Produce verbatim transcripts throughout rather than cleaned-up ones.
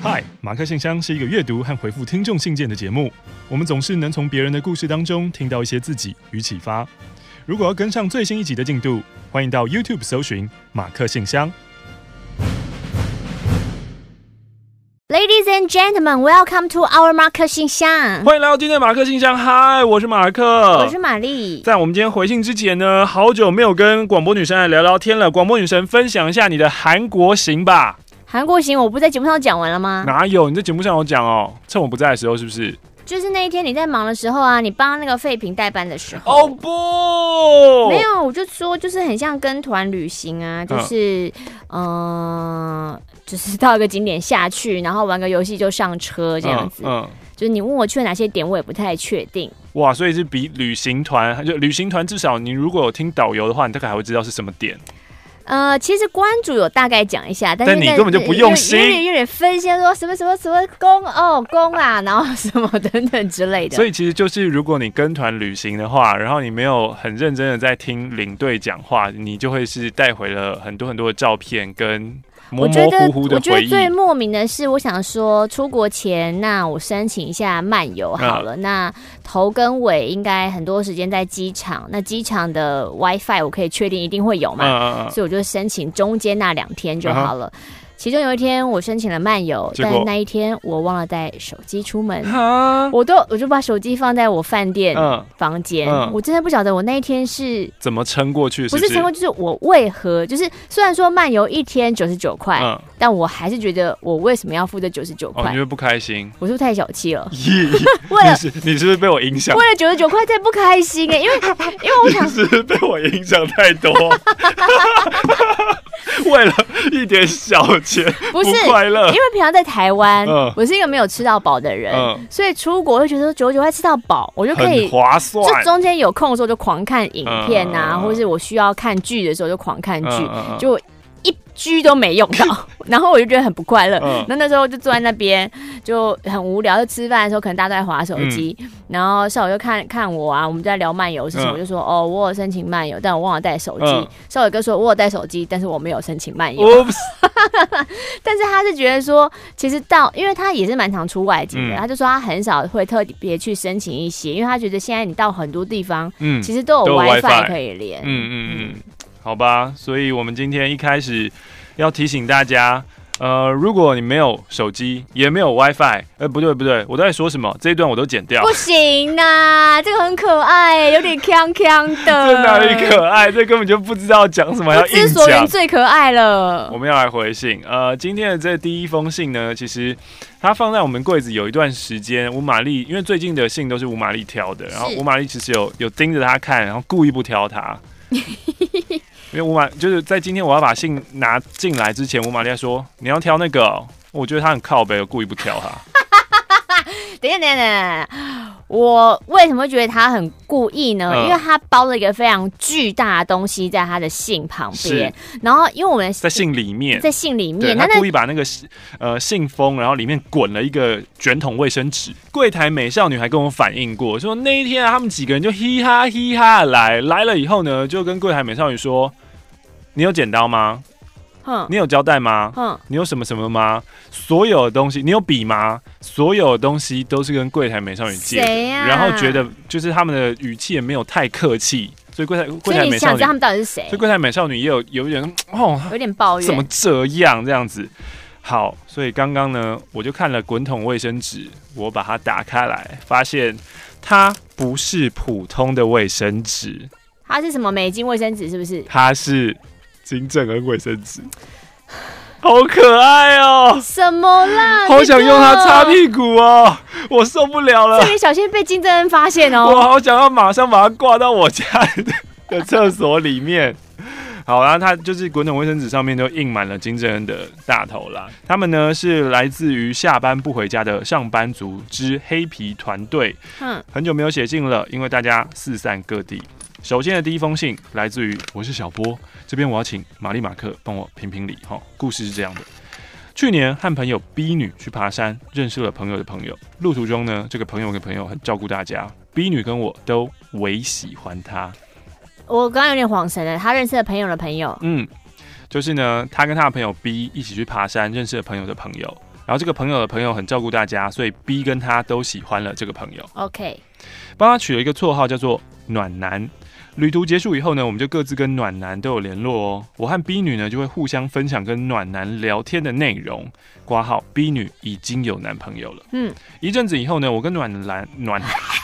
嗨，马克信箱是一个阅读和回复听众信件的节目。我们总是能从别人的故事当中听到一些自己与启发。如果要跟上最新一集的进度，欢迎到 YouTube 搜寻马克信箱。 Ladies and gentlemen, welcome to our 马克信箱。 欢迎来到今天的马克信箱。嗨，我是马克， 我是玛丽。 在我们今天回信之前呢，好久没有跟广播女神来聊聊天了。广播女神，分享一下你的韩国行吧。 韩国行，我不是在节目上讲完了吗？ 哪有？你在节目上有讲哦，趁我不在的时候是不是？ 就是那一天你在忙的时候啊，你帮那个废品代班的时候。 哦不， 没有，我就说就是很像跟团旅行啊，就是嗯、呃，就是到一个景点下去，然后玩个游戏就上车这样子。嗯，嗯就是你问我去了哪些点，我也不太确定。哇， 所以是比旅行团，就旅行团至少你如果有听导游的话，你大概还会知道是什么点。 呃，其实关主有大概讲一下，但是但你根本就不用心， 有点有点分析说什么什么什么宫哦宫啊，然后什么等等之类的。 所以其实就是如果你跟团旅行的话，然后你没有很认真的在听领队讲话，你就会是带回了很多很多的照片跟模模糊糊的回忆。我觉得，我觉得最莫名的是，我想说出国前，那我申请一下漫游好了。嗯、那头跟尾应该很多时间在机场，那机场的 WiFi 我可以确定一定会有嘛，嗯嗯嗯所以我就申请中间那两天就好了。嗯其中有一天我申请了漫游，但那一天我忘了带手机出门，我都我就把手机放在我饭店房间、嗯嗯。我真的不晓得我那一天是怎么撑过去是不是， 不是撑过去，就是我为何就是虽然说漫游一天九十九块，但我还是觉得我为什么要付这九十九块？ 你会不开心？ 我是不是太小气了？ 为了你是你是不是被我影响？ 为了九十九块再不开心哎、欸，因为因为我想你是不是被我影响太多？为了一点小钱不快乐， 因为平常在台湾、嗯，我是一个没有吃到饱的人、嗯，所以出国会觉得九十九块吃到饱，我就可以很划算。 就中间有空的时候就狂看影片啊，嗯、或者是我需要看剧的时候就狂看剧，嗯、就一居都没用到，然后我就觉得很不快乐。嗯、那那时候就坐在那边就很无聊，就吃饭的时候可能大家都在滑手机、嗯，然后少伟就看看我啊，我们在聊漫游是什么，嗯、我就说哦，我有申请漫游，但我忘了带手机。嗯、少伟哥说我有带手机，但是我没有申请漫游。但是他是觉得说，其实到，因为他也是蛮常出外景的、嗯，他就说他很少会特别去申请一些，因为他觉得现在你到很多地方，嗯，其实都有 WiFi 可以连。嗯嗯嗯。好吧，所以我们今天一开始要提醒大家，呃，如果你没有手机，也没有 WiFi， 呃，不对不对，我在说什么？这一段我都剪掉。 不行啊，这个很可爱，有点锵锵的。 这哪里可爱？这根本就不知道讲什么，要硬讲。不知所云最可爱了。 我们要来回信，呃，今天的这第一封信呢，其实它放在我们柜子有一段时间。吴玛丽，因为最近的信都是吴玛丽挑的，然后吴玛丽其实有有盯着他看，然后故意不挑他。因为吴玛就是在今天我要把信拿进来之前，吴玛丽说你要挑那个、哦，我觉得他很靠北，我故意不挑他。 等一下，等一下，等一下，我为什么会觉得他很故意呢？嗯、因为他包了一个非常巨大的东西在他的信旁边，然后因为我们在信里面， 在信里面， 他故意把那个呃信封，然后里面滚了一个卷筒卫生纸。柜台美少女还跟我反映过，说那一天啊，他们几个人就嘻哈嘻哈来来了以后呢，就跟柜台美少女说：“你有剪刀吗？你有胶带吗？你有什么什么吗？所有的东西，你有笔吗？所有的东西都是跟柜台美少女借的、啊，然后觉得就是他们的语气也没有太客气，所以柜台柜台美少女， 想知道他们到底是谁？ 所以柜台美少女也有有一点哦， 有点抱怨， 怎么这样这样子？好，所以刚刚呢，我就看了滚筒卫生纸，我把它打开来，发现它不是普通的卫生纸， 它是什么美金卫生纸？是不是？ 它是金正恩卫生纸，好可爱哦！ 什么啦？ 好想用它擦屁股哦，我受不了了。 这里小心被金正恩发现哦！ 我好想要马上把它挂到我家的厕所里面。好，然后它就是滚筒卫生纸上面都印满了金正恩的大头啦。他们呢是来自于下班不回家的上班族之黑皮团队。嗯，很久没有写信了，因为大家四散各地。首先的第一封信来自于我是小波，这边我要请玛丽马克帮我评评理哈。故事是这样的：去年和朋友 B 女去爬山，认识了朋友的朋友。路途中呢，这个朋友跟朋友很照顾大家 ，B 女跟我都唯喜欢她。 我刚刚有点恍神了，他认识了朋友的朋友。 嗯，就是呢，他跟他的朋友 B 一起去爬山，认识了朋友的朋友。 然后这个朋友的朋友很照顾大家，所以 B 跟他都喜欢了这个朋友。 OK， 帮他取了一个绰号叫做暖男。旅途结束以后呢，我们就各自跟暖男都有联络哦。我和 B 女呢就会互相分享跟暖男聊天的内容。括号 B 女已经有男朋友了。嗯，一阵子以后呢，我跟暖男暖，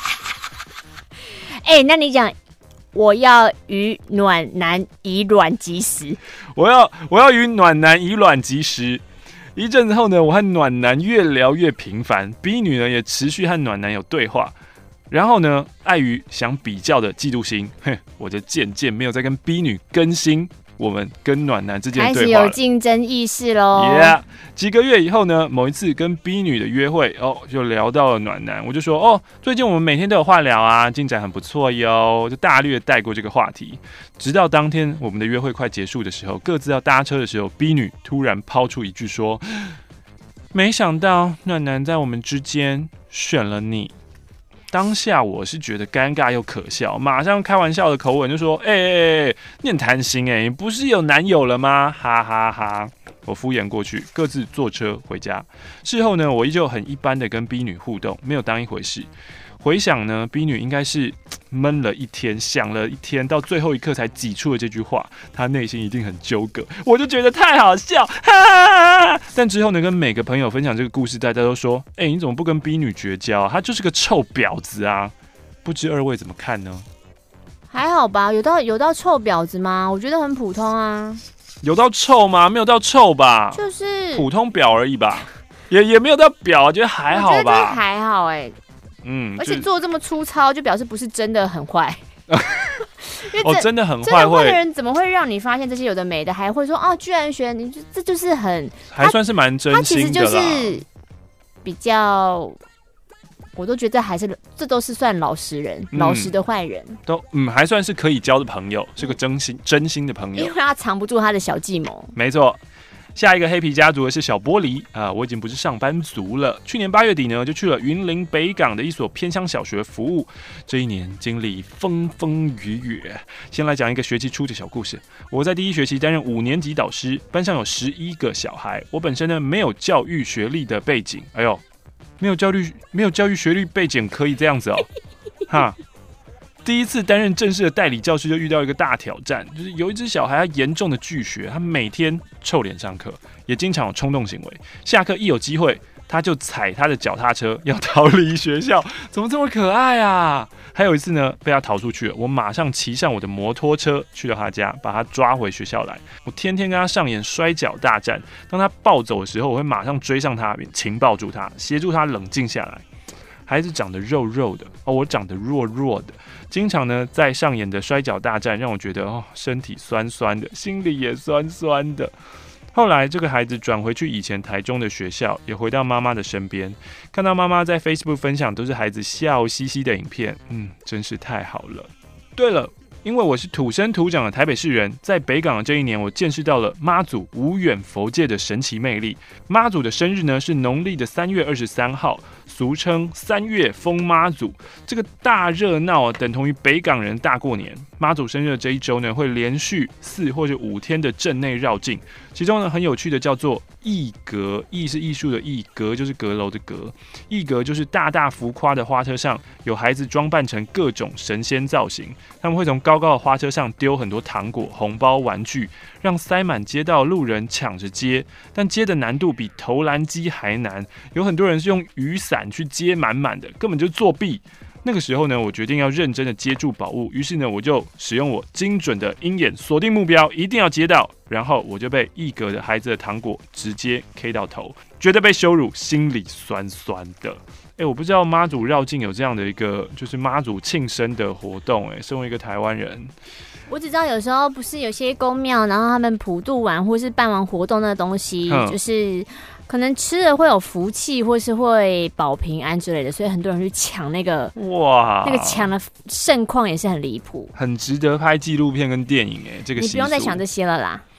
哎、欸，那你讲我要与暖男以卵击石， 我要我要与暖男以卵击石。一阵子后呢，我和暖男越聊越频繁 ，B 女呢也持续和暖男有对话。然后呢，碍于想比较的嫉妒心，哼，我就渐渐没有再跟 B 女更新我们跟暖男之间的对话了， 开始有竞争意识喽。 Yeah， 几个月以后呢，某一次跟 B 女的约会，哦，就聊到了暖男，我就说，哦，最近我们每天都有话聊啊，进展很不错哟，就大略带过这个话题。直到当天我们的约会快结束的时候，各自要搭车的时候 ，B 女突然抛出一句说：“没想到暖男在我们之间选了你。”当下我是觉得尴尬又可笑，马上开玩笑的口吻就说：“哎哎哎，你很贪心哎，你不是有男友了吗？哈哈哈哈！”我敷衍过去，各自坐车回家。事后呢，我依旧很一般的跟 B 女互动，没有当一回事。回想呢 ，B 女应该是闷了一天，想了一天，到最后一刻才挤出了这句话，她内心一定很纠葛。我就觉得太好笑，哈哈哈！但之后呢，跟每个朋友分享这个故事，大家都说：“哎、欸，你怎么不跟 B 女绝交啊？她就是个臭婊子啊！”不知二位怎么看呢？ 还好吧，有到有到臭婊子吗？我觉得很普通啊。 有到臭吗？没有到臭吧， 就是普通婊而已吧，也也没有到婊，我觉得还好吧。 我觉得还好哎、欸。 嗯， 而且做这么粗糙，就表示不是真的很坏。因为哦，真的很坏， 真的坏的人怎么会让你发现这些有的没的，还会说哦，居然选你，这就是很， 还算是蛮真心的啦。他其实就是比较，我都觉得还是这都是算老实人，嗯、老实的坏人， 都嗯还算是可以交的朋友，是个真心真心的朋友， 因为他藏不住他的小计谋。 没错。下一个黑皮家族的是小玻璃啊，我已经不是上班族了。去年八月底呢，就去了云林北港的一所偏乡小学服务。这一年经历风风雨雨。先来讲一个学期初的小故事。我在第一学期担任五年级导师，班上有十一个小孩。我本身呢没有教育学历的背景，哎呦，没有教育没有教育学历背景可以这样子哦，哈。第一次担任正式的代理教师，就遇到一个大挑战，就是有一只小孩他严重的拒学，他每天臭脸上课，也经常有冲动行为。下课一有机会，他就踩他的脚踏车要逃离学校，怎么这么可爱啊？还有一次呢，被他逃出去了，我马上骑上我的摩托车去到他家，把他抓回学校来。我天天跟他上演摔跤大战，当他暴走的时候，我会马上追上他，并情抱住他，协助他冷静下来。孩子长得肉肉的，哦，我长得弱弱的，经常呢在上演的摔跤大战，让我觉得哦身体酸酸的，心里也酸酸的。后来这个孩子转回去以前台中的学校，也回到妈妈的身边，看到妈妈在 Facebook 分享都是孩子笑嘻嘻的影片，嗯，真是太好了。对了，因为我是土生土长的台北市人，在北港的这一年，我见识到了妈祖无远佛界的神奇魅力。妈祖的生日呢是农历的三月二十三号，俗称三月疯妈祖。这个大热闹等同于北港人大过年。妈祖生日的这一周呢，会连续四或者五天的镇内绕境，其中呢很有趣的叫做艺阁，艺是艺术的艺，阁就是阁楼的阁。艺阁就是大大浮夸的花车上，有孩子装扮成各种神仙造型，他们会从高高的花车上丢很多糖果、红包、玩具，让塞满街道路人抢着接，但接的难度比投篮机还难，有很多人是用雨伞去接满满的，根本就是作弊。那个时候呢，我决定要认真的接住宝物，于是呢，我就使用我精准的鹰眼锁定目标，一定要接到，然后我就被一格的孩子的糖果直接 K 到头，觉得被羞辱，心里酸酸的。哎，我不知道妈祖绕境有这样的一个就是妈祖庆生的活动，哎，身为一个台湾人。 我只知道有时候不是有些宫庙，然后他们普渡完或是办完活动的东西，嗯、就是可能吃了会有福气，或是会保平安之类的，所以很多人去抢那个，哇，那个抢的盛况也是很离谱， 很值得拍纪录片跟电影哎，这个习俗你不用再想这些了啦。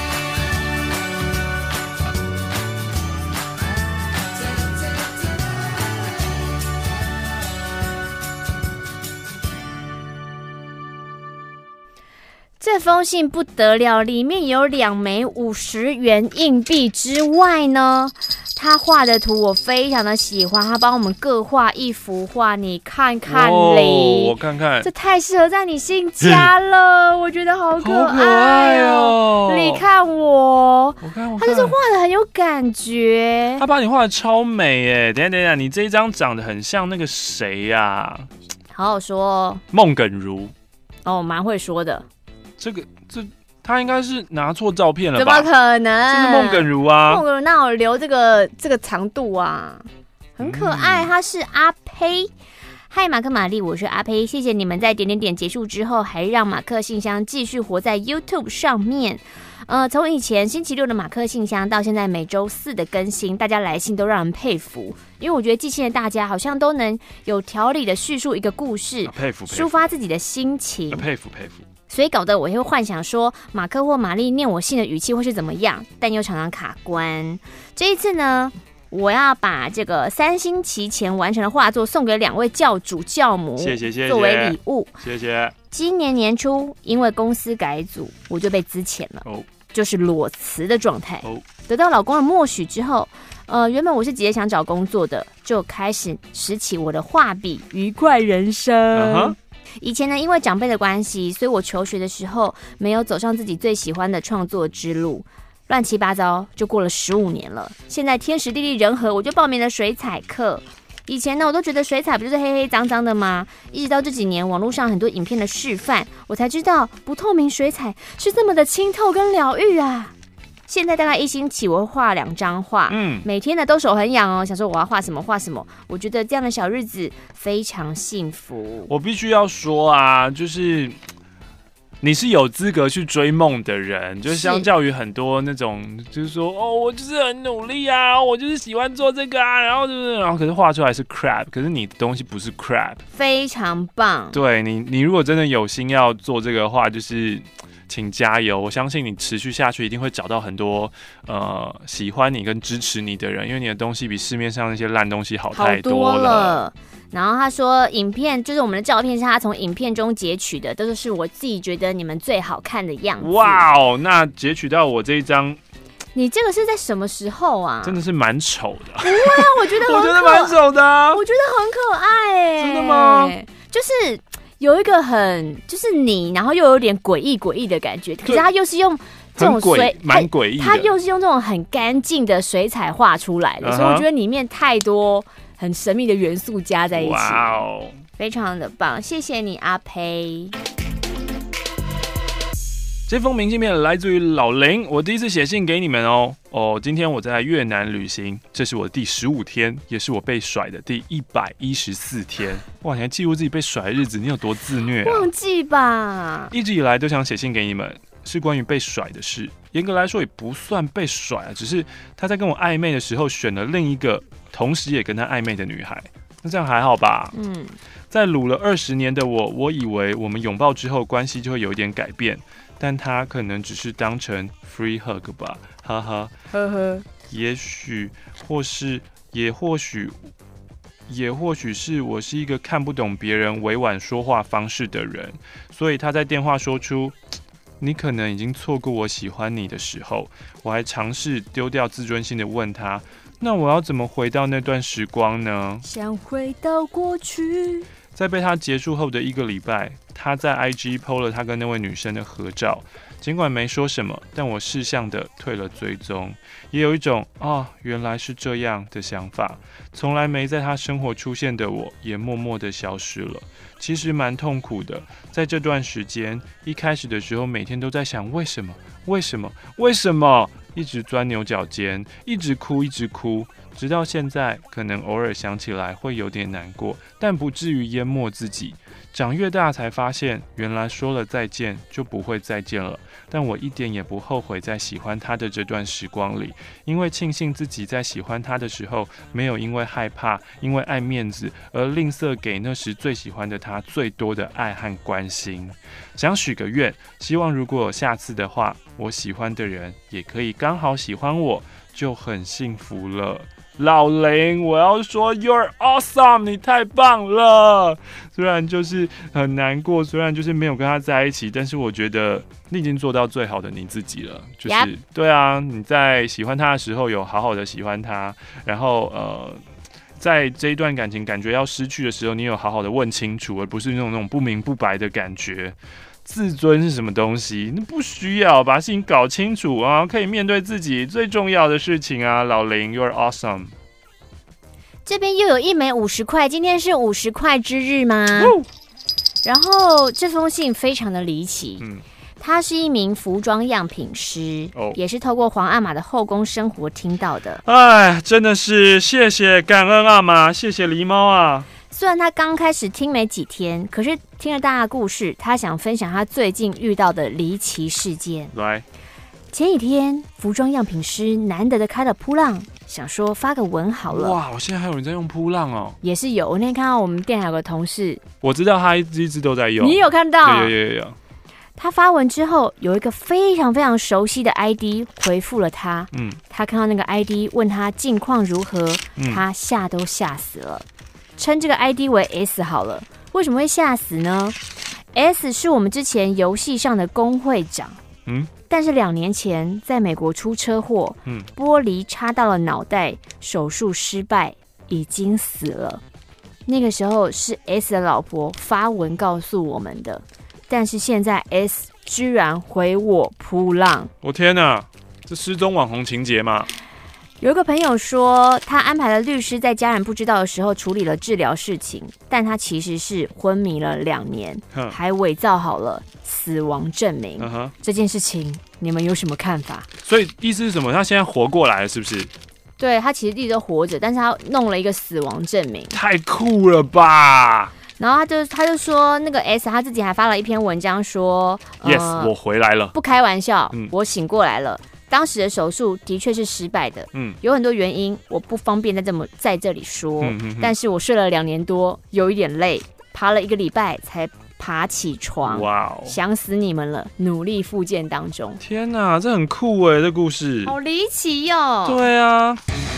这封信不得了，里面有两枚五十元硬币之外呢， 他画的图我非常的喜欢，他帮我们各画一幅画，你看看嘞， 哦，我看看， 这太适合在你新家了，我觉得好可爱哦。 好可爱哦， 你看我， 我看我看， 他就是画的很有感觉， 他把你画的超美耶。等一下等一下，你这一张长得很像那个谁呀、啊？ 好好说哦， 孟耿如。 哦，蛮会说的。 这个这他应该是拿错照片了怎吧？ 么可能？ 这是孟耿如啊！ 孟耿如哪有留这个这个长度啊？很可爱，他是阿呸。嗨，马克玛丽，我是阿呸，谢谢你们在点点点结束之后，还让马克信箱继续活在 YouTube 上面。呃，从以前星期六的马克信箱到现在每周四的更新，大家来信都让人佩服，因为我觉得寄信的大家好像都能有条理的叙述一个故事， 啊、佩服， 抒发自己的心情， 啊、佩服佩服。 所以搞得我会幻想说马克或玛丽念我信的语气会是怎么样，但又常常卡关。这一次呢，我要把这个三星期前完成的画作送给两位教主教母， 谢谢谢谢， 作为礼物。 谢谢。 今年年初因为公司改组，我就被资遣了，哦、就是裸辞的状态。哦、得到老公的默许之后，呃，原本我是直接想找工作的，就开始拾起我的画笔，愉快人生。Uh-huh.以前呢，因为长辈的关系，所以我求学的时候没有走上自己最喜欢的创作之路，乱七八糟就过了十五年了。现在天时地利人和，我就报名了水彩课。以前呢，我都觉得水彩不就是黑黑脏脏的吗？一直到这几年网络上很多影片的示范，我才知道不透明水彩是这么的清透跟疗愈啊。现在大概一星期我会画两张画，嗯，每天呢都手很痒哦，想说我要画什么画什么。我觉得这样的小日子非常幸福。 我必须要说啊，就是你是有资格去追梦的人，就是相较于很多那种，就是说哦，我就是很努力啊，我就是喜欢做这个啊，然后就是然后可是画出来是 crap， 可是你的东西不是 crap， 非常棒。 对你，你如果真的有心要做这个的话，就是请加油，我相信你持续下去一定会找到很多呃喜欢你跟支持你的人，因为你的东西比市面上那些烂东西好太多了。 好多了。然后他说，影片就是我们的照片是他从影片中截取的，都是我自己觉得你们最好看的样子。 哇哦，那截取到我这一张， 你这个是在什么时候啊？ 真的是蛮丑的。 不会啊，我觉得很可我觉得蛮丑的、啊， 我觉得很可爱哎、欸。 真的吗？ 就是有一个很，就是你，然后又有点诡异诡异的感觉，可是他又是用这种水， 蛮诡异的， 他又是用这种很干净的水彩画出来的， uh-huh. 所以我觉得里面太多很神秘的元素加在一起，哇哦，非常的棒，谢谢你阿呸。 这封明信片来自于老林，我第一次写信给你们哦。哦，今天我在越南旅行，这是我第十五天，也是我被甩的第一百一十四天。哇，你还记录自己被甩的日子，你有多自虐啊？ 忘记吧。 一直以来都想写信给你们，是关于被甩的事。严格来说也不算被甩啊，只是他在跟我暧昧的时候选了另一个，同时也跟他暧昧的女孩。那这样还好吧？嗯，在撸了二十年的我，我以为我们拥抱之后关系就会有一点改变。但他可能只是当成 free hug 吧，哈哈，呵呵。也许，或是，也或许，也或许是我是一个看不懂别人委婉说话方式的人，所以他在电话说出“你可能已经错过我喜欢你”的时候，我还尝试丢掉自尊心的问他：“那我要怎么回到那段时光呢？” 想回到过去。 在被他结束后的一个礼拜，他在 I G po 了他跟那位女生的合照，尽管没说什么，但我识相的退了追踪，也有一种啊原来是这样的想法。从来没在他生活出现的我，也默默的消失了。其实蛮痛苦的，在这段时间，一开始的时候，每天都在想为什么，为什么，为什么，一直钻牛角尖，一直哭，一直哭。直到现在，可能偶尔想起来会有点难过，但不至于淹没自己。长越大才发现，原来说了再见就不会再见了。但我一点也不后悔在喜欢他的这段时光里，因为庆幸自己在喜欢他的时候，没有因为害怕、因为爱面子而吝啬给那时最喜欢的他最多的爱和关心。想许个愿，希望如果有下次的话，我喜欢的人也可以刚好喜欢我，就很幸福了。 老林，我要说 You're awesome， 你太棒了。虽然就是很难过，虽然就是没有跟他在一起，但是我觉得你已经做到最好的你自己了。就是、yep. 对啊，你在喜欢他的时候有好好的喜欢他，然后呃，在这一段感情感觉要失去的时候，你有好好的问清楚，而不是那种那种不明不白的感觉。自尊是什么东西？你不需要把事情搞清楚啊，可以面对自己最重要的事情啊。老林 ，You're awesome。 这边又有一枚五十块，今天是五十块之日吗？哦、然后这封信非常的离奇，嗯，他是一名服装样品师，哦、也是透过皇阿玛的后宫生活听到的。 哎，真的是谢谢感恩阿玛，谢谢狸猫啊。 虽然他刚开始听没几天，可是听了大家的故事，他想分享他最近遇到的离奇事件。 来， 前几天服装样品师难得的开了扑浪，想说发个文好了。 哇，现在还有人在用扑浪哦？ 也是有，我那天看到我们店还有个同事， 我知道他一直一直都在用。 你有看到？ 有有有有。 他发文之后，有一个非常非常熟悉的 I D 回复了他。嗯，他看到那个 I D 问他近况如何，嗯、他吓都吓死了。称这个 I D 为 S 好了，为什么会吓死呢 ？S 是我们之前游戏上的工会长，嗯，但是两年前在美国出车祸，嗯，玻璃插到了脑袋，手术失败，已经死了。那个时候是 S 的老婆发文告诉我们的，但是现在 S 居然回我扑浪， 我天哪，这失踪网红情节吗？ 有一个朋友说，他安排了律师在家人不知道的时候处理了治疗事情，但他其实是昏迷了两年，还伪造好了死亡证明。Uh-huh. 这件事情你们有什么看法？ 所以意思是什么？他现在活过来了，是不是？ 对，他其实一直都活着，但是他弄了一个死亡证明， 太酷了吧！ 然后他就他就说，那个 S 他自己还发了一篇文章说 ，Yes，、呃、我回来了， 不开玩笑，嗯、我醒过来了。当时的手术的确是失败的，嗯，有很多原因，我不方便在这么在这里说。嗯哼哼，但是我睡了两年多，有一点累，爬了一个礼拜才爬起床。哇哦，想死你们了，努力复健当中。 天哪，这很酷哎，这故事好离奇哟、哦。 对啊。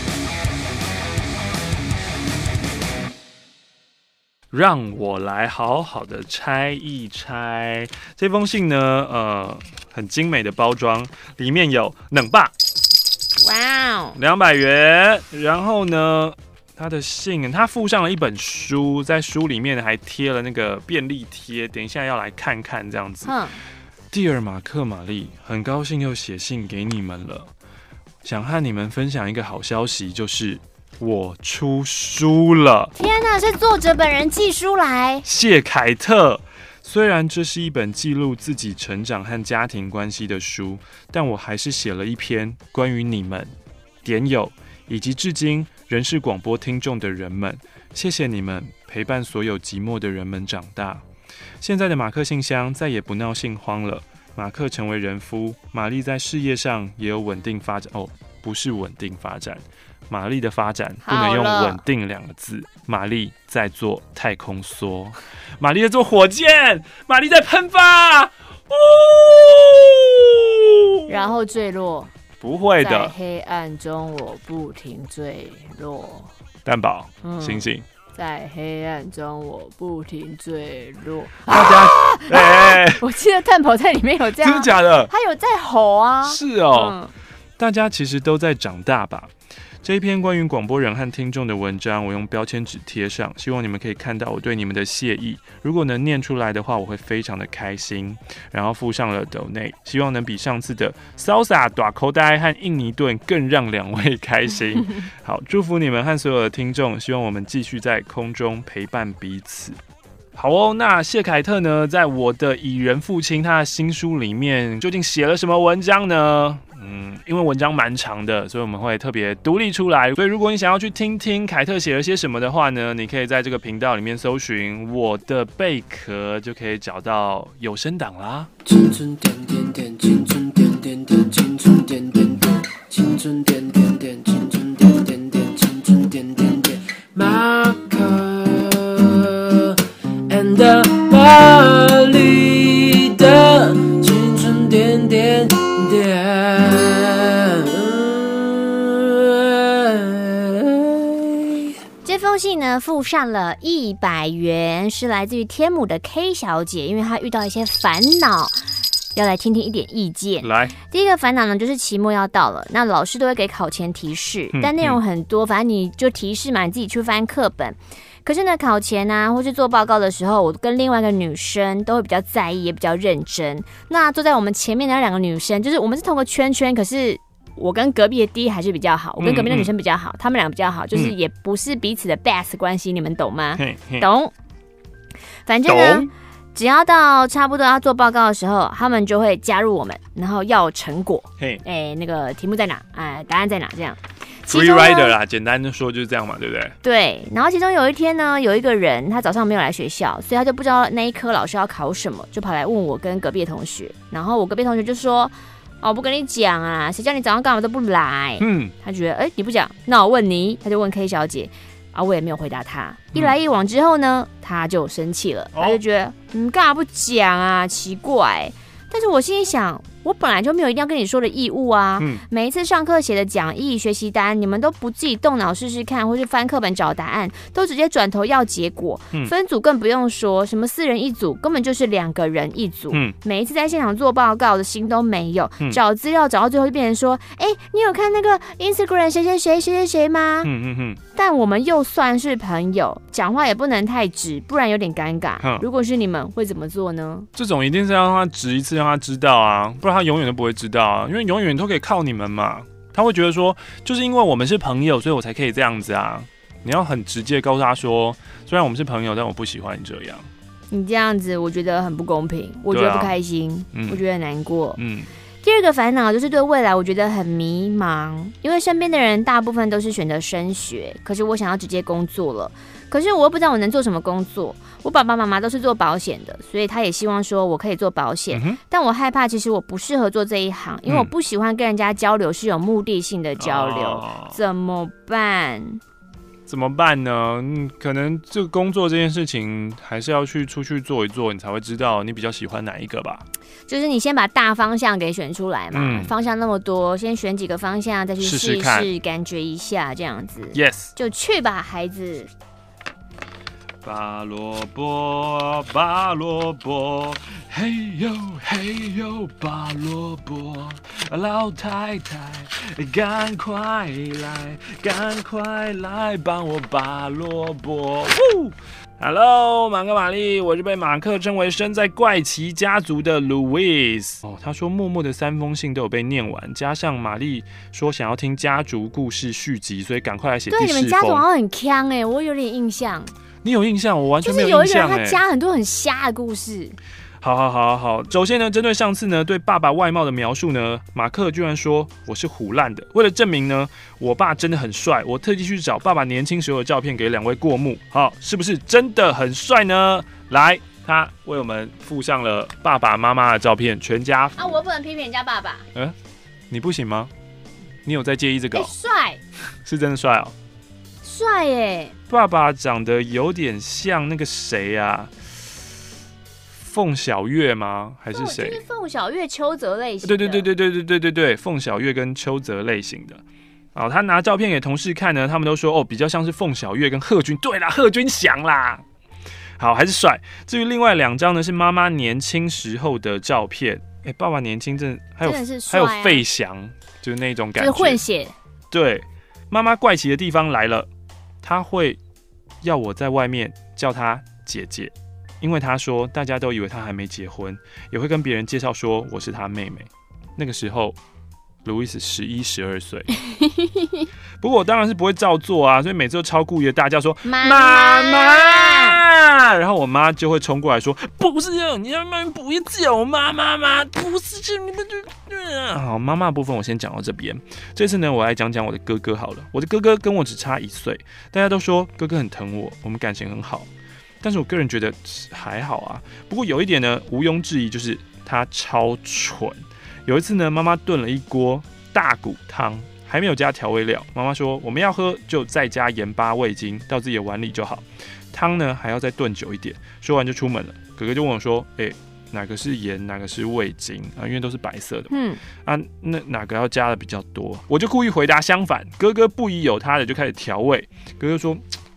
让我来好好的拆一拆这封信呢，呃，很精美的包装，里面有冷霸，哇哦，两百元。然后呢，他的信，他附上了一本书，在书里面还贴了那个便利贴，等一下要来看看这样子。嗯，Dear 马克玛丽，很高兴又写信给你们了，想和你们分享一个好消息，就是我出书了！ 天哪，是作者本人寄书来。 谢凯特。虽然这是一本记录自己成长和家庭关系的书，但我还是写了一篇关于你们、点友以及至今仍是广播听众的人们。谢谢你们陪伴所有寂寞的人们长大。现在的马克信箱再也不闹信荒了。马克成为人夫，玛丽在事业上也有稳定发展。哦，不是稳定发展。玛丽的发展不能用稳定两个字，玛丽在做太空梭，玛丽在做火箭，玛丽在喷发， 然后坠落。 不会的， 在黑暗中我不停坠落。 蛋堡，嗯、醒醒！ 在黑暗中我不停坠落。 大家，哎、啊欸， 我记得蛋堡在里面有这样， 真的假的？ 他有在吼啊。 是哦、嗯，大家其实都在长大吧。这一篇关于广播人和听众的文章，我用标签纸贴上，希望你们可以看到我对你们的谢意。如果能念出来的话，我会非常的开心。然后附上了 donate， 希望能比上次的 salsa 大口袋和印尼盾更让两位开心。好，祝福你们和所有的听众，希望我们继续在空中陪伴彼此。好哦，那谢凯特呢，在我的蚁人父亲他的新书里面，究竟写了什么文章呢？嗯，因为文章蛮长的，所以我们会特别独立出来。所以如果你想要去听听凯特写了些什么的话呢，你可以在这个频道里面搜寻我的贝壳，就可以找到有声档啦。青春点点点，青春点点点，青春点点点，青春点点点，青春点点点，青春点点点，马克 and 玛丽的青春点点点。 封信呢附上了一百元，是来自于天母的 K 小姐，因为她遇到一些烦恼，要来听听一点意见。 来， 第一个烦恼呢，就是期末要到了，那老师都会给考前提示，嗯、但内容很多，反正你就提示嘛，你自己去翻课本。可是呢，考前啊，或是做报告的时候，我跟另外一个女生都会比较在意，也比较认真。那坐在我们前面的那两个女生，就是我们是同个圈圈，可是我跟隔壁的 D 还是比较好，我跟隔壁的女生比较好，她、嗯嗯、们俩比较好，就是也不是彼此的 best 关系，你们懂吗？ 嘿嘿懂。反正呢，只要到差不多要做报告的时候，他们就会加入我们，然后要成果。哎、欸，那个题目在哪？哎，答案在哪？这样。 Free rider 啦，简单的说就是这样嘛，对不对？ 对。然后其中有一天呢，有一个人他早上没有来学校，所以他就不知道那一科老师要考什么，就跑来问我跟隔壁的同学。然后我隔壁同学就说：“哦，我不跟你讲啊，谁叫你早上干嘛都不来？”嗯，他觉得哎、欸、你不讲，那我问你，他就问 K 小姐。啊，我也没有回答他。一来一往之后呢，他就生气了，他就觉得嗯干嘛不讲啊，奇怪。但是我心里想，我本来就没有一定要跟你说的义务啊。嗯、每一次上课写的讲义、学习单，你们都不自己动脑试试看，或是翻课本找答案，都直接转头要结果。嗯、分组更不用说，什么四人一组，根本就是两个人一组。嗯、每一次在现场做报告的心都没有，嗯、找资料找到最后就变成说，哎、欸，你有看那个 Instagram 谁谁谁谁谁谁吗？嗯嗯嗯。但我们又算是朋友，讲话也不能太直，不然有点尴尬。嗯、如果是你们会怎么做呢？ 这种一定是要让他直一次，让他知道啊，不然他永远都不会知道啊，因为永远都可以靠你们嘛。他会觉得说，就是因为我们是朋友，所以我才可以这样子啊。你要很直接告诉他说，虽然我们是朋友，但我不喜欢你这样。 你这样子，我觉得很不公平，我觉得不开心，啊嗯、我觉得很难过。嗯。第二个烦恼就是对未来我觉得很迷茫，因为身边的人大部分都是选择升学，可是我想要直接工作了，可是我又不知道我能做什么工作。我爸爸妈妈都是做保险的，所以他也希望说我可以做保险，嗯、但我害怕其实我不适合做这一行，因为我不喜欢跟人家交流是有目的性的交流，哦、怎么办？ 怎么办呢？嗯，可能这个工作这件事情还是要去出去做一做，你才会知道你比较喜欢哪一个吧。 就是你先把大方向给选出来嘛，嗯、方向那么多，先选几个方向再去试一试，感觉一下这样子。 Yes， 就去吧，孩子。 拔萝卜，拔萝卜，嘿呦嘿呦，拔萝卜，老太太，赶快来，赶快来帮我拔萝卜。Hello， 马克玛丽，我是被马克称为身在怪奇家族的 Louis。哦，他说默默的三封信都有被念完，加上玛丽说想要听家族故事续集，所以赶快来写第四封。 对，你们家族好像很强哎，我有点印象。 你有印象？我完全没有印象。 就是有一个人他加很多很瞎的故事。 好好好好，首先呢，针对上次呢对爸爸外貌的描述呢，马克居然说我是唬烂的。为了证明呢，我爸真的很帅，我特地去找爸爸年轻时候的照片给两位过目。好，是不是真的很帅呢？来，他为我们附上了爸爸妈妈的照片，全家福。 啊，我不能批评人家爸爸。 嗯、呃，你不行吗？你有在介意这个、哦？ 帅、欸， 是真的帅哦。 帅耶！ 爸爸长得有点像那个谁啊？凤小岳吗？还是谁？ 就是凤小岳、邱泽类型的。 对对对对对对对对对，凤小岳跟邱泽类型的。哦，他拿照片给同事看呢，他们都说哦，比较像是凤小岳跟贺军。对啦，贺军翔啦。好，还是帅。至于另外两张呢，是妈妈年轻时候的照片。哎、欸，爸爸年轻真的还有真的是帅、啊、 还有费翔，就是那种感觉， 就是混血。 对，妈妈怪奇的地方来了，她会要我在外面叫她姐姐。因为他说大家都以为他还没结婚，也会跟别人介绍说我是他妹妹。那个时候路易斯十一十二岁，不过我当然是不会照做啊，所以每次都超故意的大叫说妈妈，然后我妈就会冲过来说不是啊，你要妈不要叫我妈妈妈，不是这你们就好。妈妈的部分我先讲到这边，这次呢我来讲讲我的哥哥好了。我的哥哥跟我只差一岁，大家都说哥哥很疼我，我们感情很好。但是我个人觉得还好啊，不过有一点呢，毋庸置疑，就是他超蠢。有一次呢，妈妈炖了一锅大骨汤，还没有加调味料。妈妈说我们要喝就再加盐巴味精到自己的碗里就好，汤呢还要再炖久一点。说完就出门了。哥哥就问我说：“哎、欸，哪个是盐，哪个是味精啊？因为都是白色的。嗯啊，那哪个要加的比较多？”我就故意回答相反。哥哥不疑有他的就开始调味。哥哥说。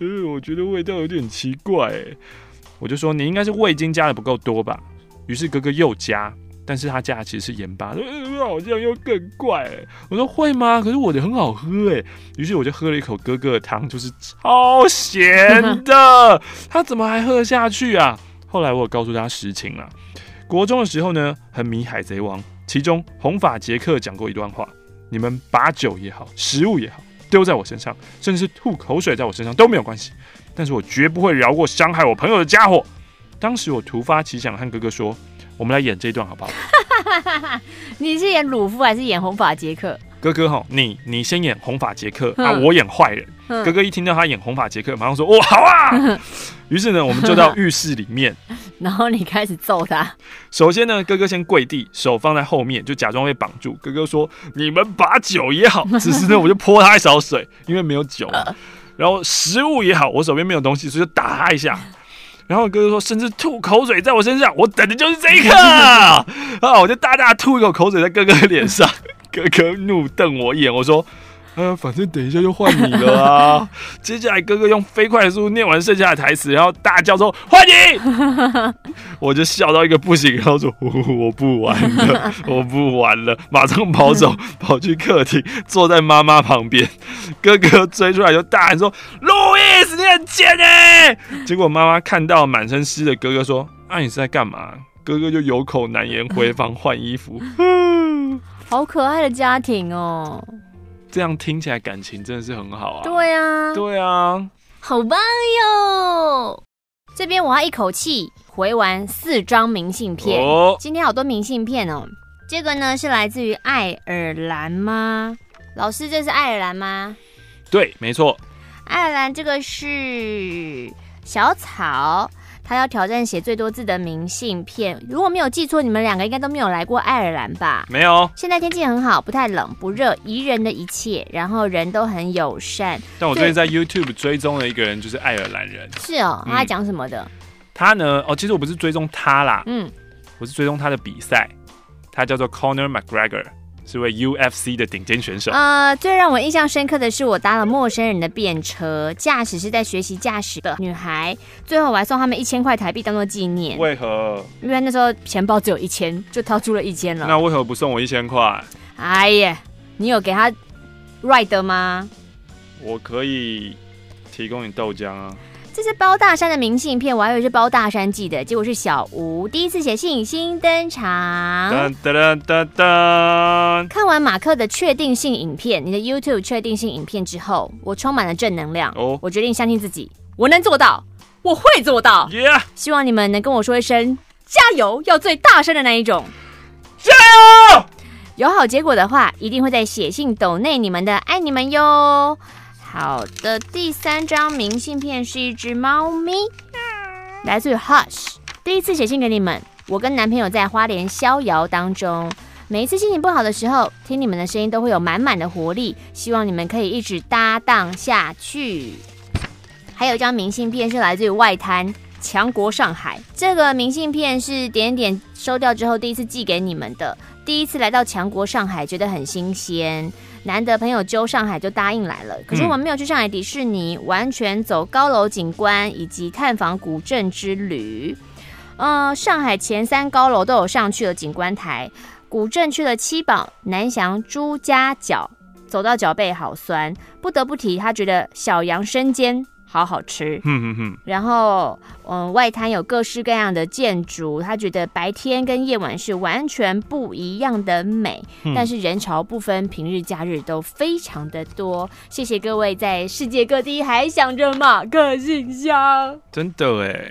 呃，我觉得味道有点奇怪哎。我就说你应该是味精加的不够多吧。于是哥哥又加，但是他加的其实是盐巴，呃，好像又更怪哎。我说会吗？可是我的很好喝哎。于是我就喝了一口哥哥的汤，就是超咸的，他怎么还喝得下去啊？后来我有告诉他实情啦。国中的时候呢，很迷海贼王，其中红发杰克讲过一段话：你们把酒也好，食物也好，丢在我身上，甚至是吐口水在我身上都没有关系，但是我绝不会饶过伤害我朋友的家伙。当时我突发奇想和哥哥说：我们来演这一段好不好？ 你是演鲁夫还是演红发杰克？ 哥哥哈，你你先演红发杰克啊，我演坏人。哥哥一听到他演红发杰克，马上说：哦，好啊！于是呢，我们就到浴室里面， 然后你开始揍他。 首先呢，哥哥先跪地，手放在后面，就假装被绑住。哥哥说：你们把酒也好，只是呢，我就泼他一勺水，因为没有酒嘛。然后食物也好，我手边没有东西，所以就打他一下。然后哥哥说，甚至吐口水在我身上，我等的就是这一刻啊！我就大大吐一口口水在哥哥的脸上，哥哥怒瞪我一眼，我说：呃，反正等一下就换你了啊！接下来哥哥用飞快的速度念完剩下的台词，然后大叫说：换你！我就笑到一个不行，然后说：我不玩了，我不玩了，马上跑走，跑去客厅，坐在妈妈旁边。哥哥追出来就大喊说：路易斯，你很贱哎！结果妈妈看到满身湿的哥哥说：啊，你是在干嘛？哥哥就有口难言，回房换衣服。 好可爱的家庭哦。 这样听起来感情真的是很好啊！ 对啊， 对啊， 好棒哟！这边我要一口气回完四张明信片，哦、今天好多明信片哦。这个呢是来自于爱尔兰吗？老师，这是爱尔兰吗？ 对，没错。 爱尔兰这个是小草。他要挑战写最多字的明信片。如果没有记错，你们两个应该都没有来过爱尔兰吧？ 没有。 现在天气很好，不太冷不热，宜人的一切，然后人都很友善。 但我最近在 YouTube 追踪了一个人，就是爱尔兰人。 是哦，他在讲什么的？嗯、 他呢？哦，其实我不是追踪他啦， 嗯， 我是追踪他的比赛。他叫做 Conor McGregor。是位 U F C 的顶尖选手。 呃，最让我印象深刻的是，我搭了陌生人的便车，驾驶是在学习驾驶的女孩，最后我还送他们一千块台币当做纪念。 为何？ 因为那时候钱包只有一千，就掏出了一千了。 那为何不送我一千块？ 哎呀，你有给他 ride 吗？ 我可以提供你豆浆啊。 这是包大山的明信片，我还以为是包大山寄的，结果是小吴第一次写信新登场。噔噔噔噔噔。看完马克的确定性影片，你的 YouTube 确定性影片之后，我充满了正能量。哦，我决定相信自己，我能做到，我会做到。 Yeah! 希望你们能跟我说一声加油，要最大声的那一种。 加油！ 有好结果的话，一定会在写信抖内你们的，爱你们哟。好的，第三张明信片是一只猫咪，来自于 Hush。第一次写信给你们，我跟男朋友在花莲逍遥当中，每一次心情不好的时候，听你们的声音都会有满满的活力，希望你们可以一直搭档下去。还有一张明信片是来自于外滩强国上海，这个明信片是点点收掉之后第一次寄给你们的，第一次来到强国上海，觉得很新鲜。难得朋友揪上海就答应来了，可是我们没有去上海迪士尼，嗯、完全走高楼景观以及探访古镇之旅。呃，上海前三高楼都有上去了景观台，古镇去了七宝、南翔、朱家角，走到脚背好酸，不得不提他觉得小杨生煎好好吃， 嗯嗯嗯。 然后，嗯，外滩有各式各样的建筑，他觉得白天跟夜晚是完全不一样的美，嗯、但是人潮不分平日假日都非常的多。谢谢各位在世界各地还想着马克信箱， 真的哎。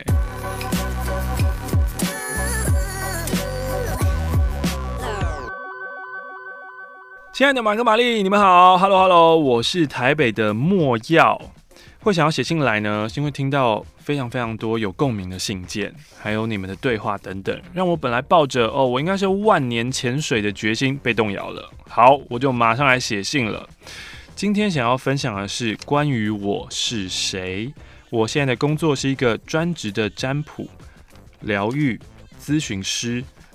亲爱的马克玛丽，你们好 ，Hello Hello， 我是台北的莫耀。会想要写信来呢，是因为听到非常非常多有共鸣的信件，还有你们的对话等等，让我本来抱着哦，我应该是万年潜水的决心被动摇了。好，我就马上来写信了。今天想要分享的是关于我是谁。我现在的工作是一个专职的占卜、疗愈咨询师，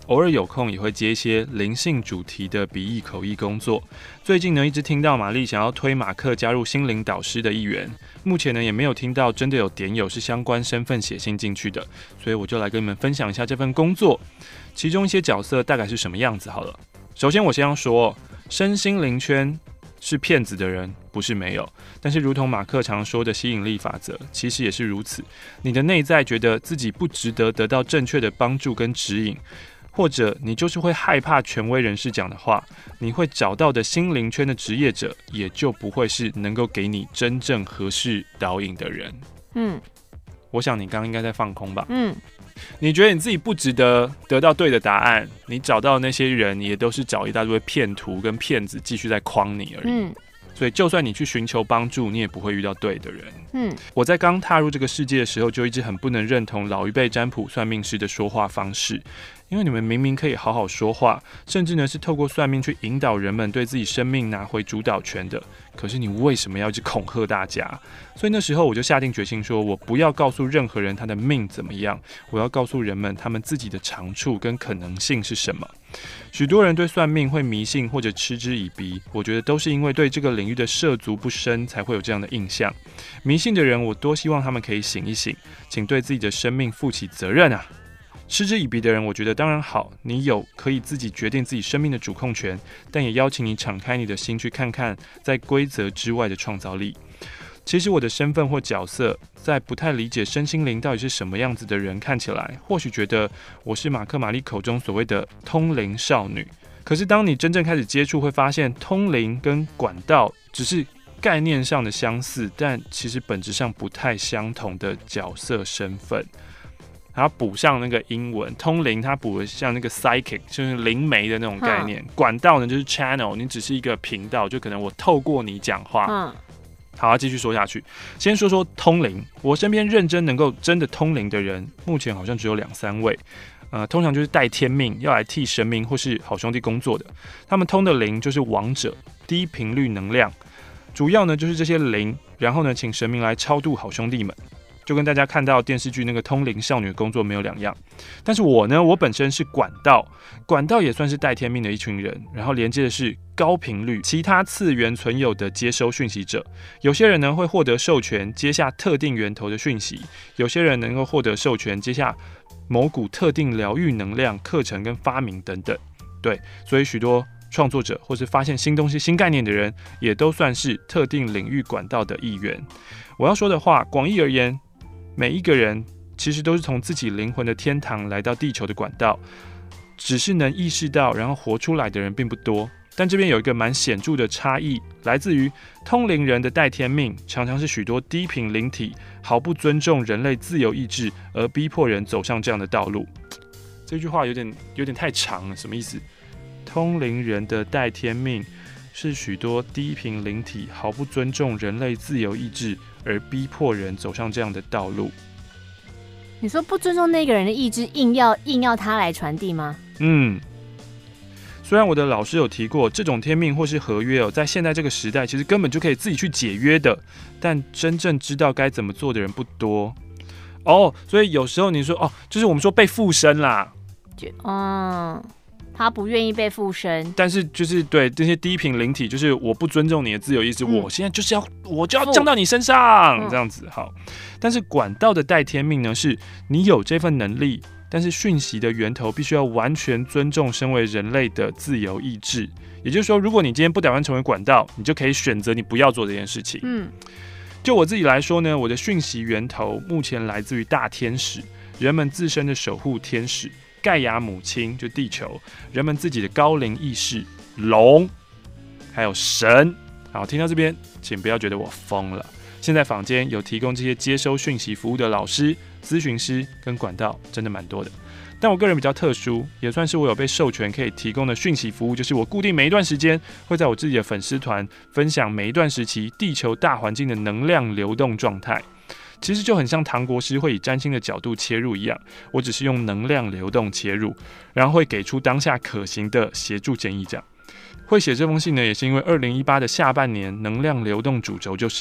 偶尔有空也会接一些灵性主题的笔译口译工作。最近呢，一直听到玛丽想要推马克加入心灵导师的一员，目前呢也没有听到真的有点友是相关身份写信进去的，所以我就来跟你们分享一下这份工作，其中一些角色大概是什么样子好了。首先我先要说，身心灵圈是骗子的人不是没有，但是如同马克常说的吸引力法则，其实也是如此。你的内在觉得自己不值得得到正确的帮助跟指引，或者你就是会害怕权威人士讲的话，你会找到的心灵圈的职业者，也就不会是能够给你真正合适导引的人。嗯，我想你刚刚应该在放空吧？嗯，你觉得你自己不值得得到对的答案，你找到的那些人也都是找一大堆骗徒跟骗子继续在诓你而已。嗯，所以就算你去寻求帮助，你也不会遇到对的人。嗯，我在刚踏入这个世界的时候，就一直很不能认同老一辈占卜算命师的说话方式。因为你们明明可以好好说话，甚至呢是透过算命去引导人们对自己生命拿回主导权的，可是你为什么要一直恐吓大家？所以那时候我就下定决心说，我不要告诉任何人他的命怎么样，我要告诉人们他们自己的长处跟可能性是什么。许多人对算命会迷信或者嗤之以鼻，我觉得都是因为对这个领域的涉足不深，才会有这样的印象。迷信的人，我多希望他们可以醒一醒，请对自己的生命负起责任啊！嗤之以鼻的人，我觉得当然好，你有可以自己决定自己生命的主控权，但也邀请你敞开你的心，去看看在规则之外的创造力。其实我的身份或角色，在不太理解身心灵到底是什么样子的人看起来，或许觉得我是马克玛丽口中所谓的通灵少女。可是当你真正开始接触，会发现通灵跟管道只是概念上的相似，但其实本质上不太相同的角色身份。它补上那个英文通灵，它补的像那个 psychic， 就是灵媒的那种概念。管道呢就是 channel， 你只是一个频道，就可能我透过你讲话。嗯，好，继续说下去。先说说通灵，我身边认真能够真的通灵的人，目前好像只有两三位。呃，通常就是带天命要来替神明或是好兄弟工作的。他们通的灵就是王者，低频率能量，主要呢就是这些灵，然后呢请神明来超度好兄弟们。就跟大家看到电视剧那个通灵少女的工作没有两样，但是我呢，我本身是管道，管道也算是带天命的一群人，然后连接的是高频率其他次元存有的接收讯息者。有些人呢会获得授权接下特定源头的讯息，有些人能够获得授权接下某股特定疗愈能量课程跟发明等等。对，所以许多创作者或是发现新东西新概念的人，也都算是特定领域管道的一员。我要说的话，广义而言，每一个人其实都是从自己灵魂的天堂来到地球的管道，只是能意识到然后活出来的人并不多。但这边有一个蛮显著的差异，来自于通灵人的带天命常常是许多低频灵体毫不尊重人类自由意志而逼迫人走上这样的道路。这句话有点有点太长了，什么意思？通灵人的带天命是许多低频灵体毫不尊重人类自由意志而逼迫人走上这样的道路。 你说不尊重那个人的意志，硬要硬要他来传递吗？ 嗯，虽然我的老师有提过，这种天命或是合约哦，在现在这个时代，其实根本就可以自己去解约的，但真正知道该怎么做的人不多哦。所以有时候你说哦，就是我们说被附身啦， 嗯。他不愿意被附身， 但是就是对这些低频灵体，就是我不尊重你的自由意志，嗯、我现在就是要我就要降到你身上，嗯、这样子好。但是管道的带天命呢，是你有这份能力，但是讯息的源头必须要完全尊重身为人类的自由意志。也就是说，如果你今天不打算成为管道，你就可以选择你不要做这件事情。嗯，就我自己来说呢，我的讯息源头目前来自于大天使，人们自身的守护天使。盖亚母亲就地球，人们自己的高龄意识龙，还有神。好，听到这边，请不要觉得我疯了。现在坊间有提供这些接收讯息服务的老师、咨询师跟管道，真的蛮多的。但我个人比较特殊，也算是我有被授权可以提供的讯息服务，就是我固定每一段时间会在我自己的粉丝团分享每一段时期地球大环境的能量流动状态。其实就很像唐国师会以占星的角度切入一样，我只是用能量流动切入，然后会给出当下可行的协助建议。这样会写这封信呢，也是因为二零一八的下半年能量流动主轴就是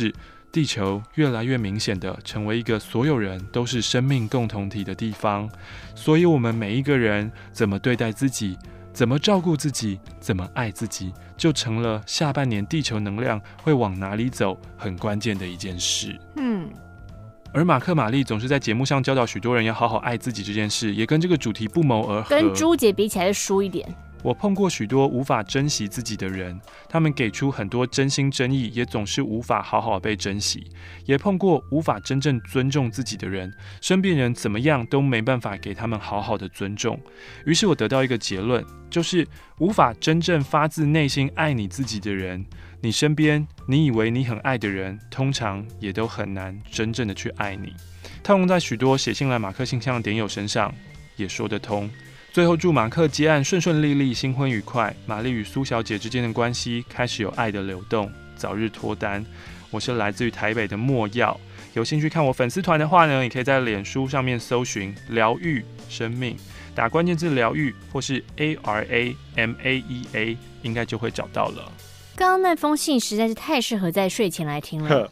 地球越来越明显的成为一个所有人都是生命共同体的地方，所以我们每一个人怎么对待自己，怎么照顾自己，怎么爱自己，就成了下半年地球能量会往哪里走很关键的一件事。嗯，而马克玛丽总是在节目上教导许多人要好好爱自己这件事，也跟这个主题不谋而合。 跟朱姐比起来就输一点。 我碰过许多无法珍惜自己的人，他们给出很多真心真意，也总是无法好好被珍惜。也碰过无法真正尊重自己的人，身边人怎么样都没办法给他们好好的尊重。于是我得到一个结论，就是无法真正发自内心爱你自己的人，你身边你以为你很爱的人，通常也都很难真正的去爱你。套用在许多写信来马克信箱的点友身上，也说得通。最后祝马克接案顺顺利利，新婚愉快，玛丽与苏小姐之间的关系开始有爱的流动，早日脱单。我是来自于台北的莫耀，有兴趣看我粉丝团的话呢，也可以在脸书上面搜寻疗愈生命，打关键字疗愈或是 A R A M A E A， 应该就会找到了。 刚刚那封信实在是太适合在睡前来听了。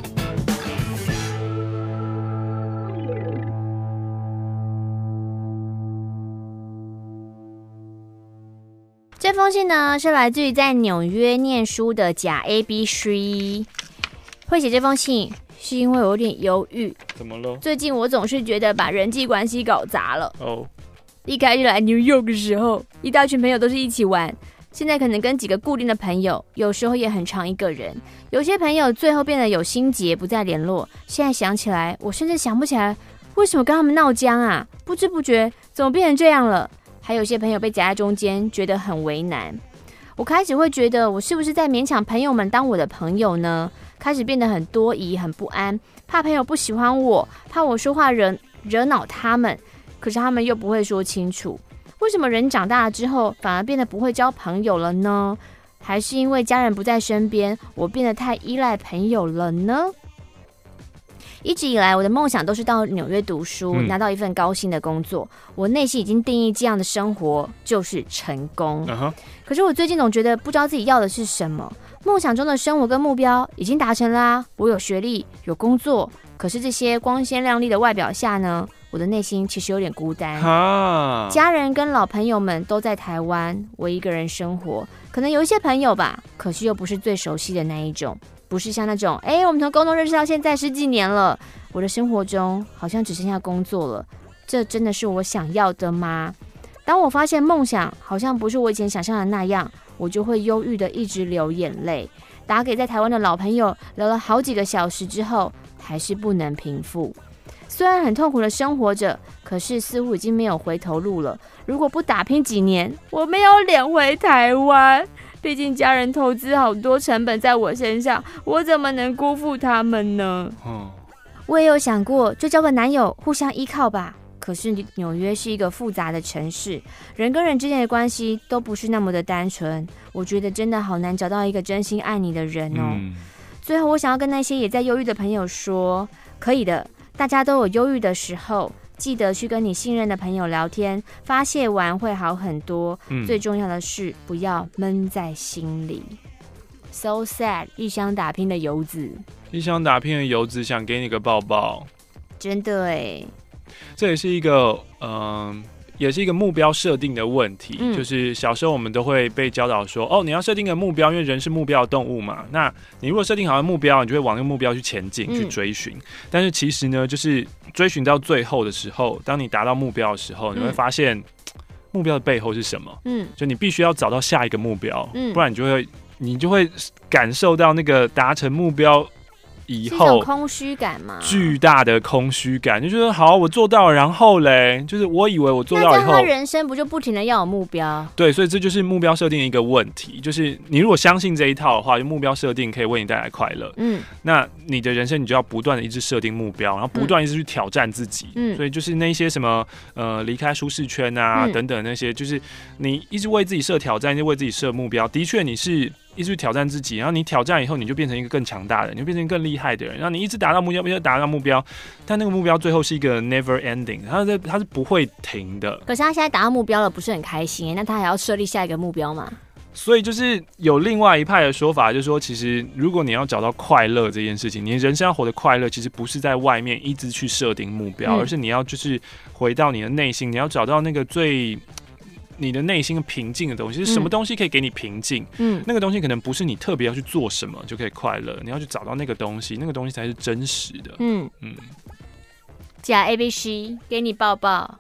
这封信呢是来自于在纽约念书的假 A B C， 会写这封信是因为我有点忧郁。 怎么了？ 最近我总是觉得把人际关系搞砸了。哦， oh. 一开始来 New York 的时候，一大群朋友都是一起玩，现在可能跟几个固定的朋友，有时候也很常一个人。有些朋友最后变得有心结，不再联络。现在想起来，我甚至想不起来为什么跟他们闹僵啊！不知不觉怎么变成这样了？还有些朋友被夹在中间，觉得很为难。我开始会觉得，我是不是在勉强朋友们当我的朋友呢？开始变得很多疑，很不安，怕朋友不喜欢我，怕我说话惹惹恼他们，可是他们又不会说清楚。为什么人长大了之后，反而变得不会交朋友了呢？还是因为家人不在身边，我变得太依赖朋友了呢？一直以来，我的梦想都是到纽约读书，嗯、拿到一份高薪的工作。我内心已经定义这样的生活就是成功。Uh-huh. 可是我最近总觉得不知道自己要的是什么。梦想中的生活跟目标已经达成啦、啊，我有学历，有工作。可是这些光鲜亮丽的外表下呢，我的内心其实有点孤单。Huh. 家人跟老朋友们都在台湾，我一个人生活。可能有一些朋友吧，可是又不是最熟悉的那一种。不是像那种，哎、欸，我们从高中认识到现在十几年了，我的生活中好像只剩下工作了，这真的是我想要的吗？当我发现梦想好像不是我以前想象的那样，我就会忧郁的一直流眼泪。打给在台湾的老朋友，聊了好几个小时之后，还是不能平复。虽然很痛苦的生活着，可是似乎已经没有回头路了。如果不打拼几年，我没有脸回台湾。毕竟家人投资好多成本在我身上，我怎么能辜负他们呢？嗯，我也有想过，就交个男友，互相依靠吧。可是纽约是一个复杂的城市，人跟人之间的关系都不是那么的单纯。我觉得真的好难找到一个真心爱你的人哦。嗯、最后，我想要跟那些也在忧郁的朋友说，可以的，大家都有忧郁的时候。记得去跟你信任的朋友聊天，发泄完会好很多。嗯、最重要的是不要闷在心里。So sad， 异乡打拼的游子， 异乡打拼的游子想给你个抱抱。 真的耶， 这也是一个嗯、呃，也是一个目标设定的问题。嗯、就是小时候我们都会被教导说，哦，你要设定个目标，因为人是目标的动物嘛。那你如果设定好的目标，你就会往那个目标去前进，嗯、去追寻。但是其实呢，就是追寻到最后的时候，当你达到目标的时候，你会发现、嗯、目标的背后是什么？嗯，就你必须要找到下一个目标，嗯、不然你就会你就会感受到那个达成目标以后空虚感嘛， 巨大的空虚感，就觉得好，我做到了，然后嘞，就是我以为我做到以后， 那他人生不就不停的要有目标？ 对，所以这就是目标设定的一个问题，就是你如果相信这一套的话，就目标设定可以为你带来快乐，嗯，那你的人生你就要不断的一直设定目标，然后不断一直去挑战自己，嗯，所以就是那些什么呃离开舒适圈啊、嗯、等等那些，就是你一直为自己设挑战，一直为自己设目标，的确你是一直去挑战自己，然后你挑战以后，你就变成一个更强大的人，你就变成更厉害的人。然后你一直达到目标，一直达到目标，但那个目标最后是一个 never ending， 它是它是不会停的。 可是他现在达到目标了，不是很开心耶？那他还要设立下一个目标吗？ 所以就是有另外一派的说法，就是说，其实如果你要找到快乐这件事情，你人生要活得快乐，其实不是在外面一直去设定目标，嗯、而是你要就是回到你的内心，你要找到那个最你的内心的平静的东西。是什么东西可以给你平静？嗯，那个东西可能不是你特别要去做什么就可以快乐，你要去找到那个东西，那个东西才是真实的。嗯嗯。 假 A B C 给你抱抱。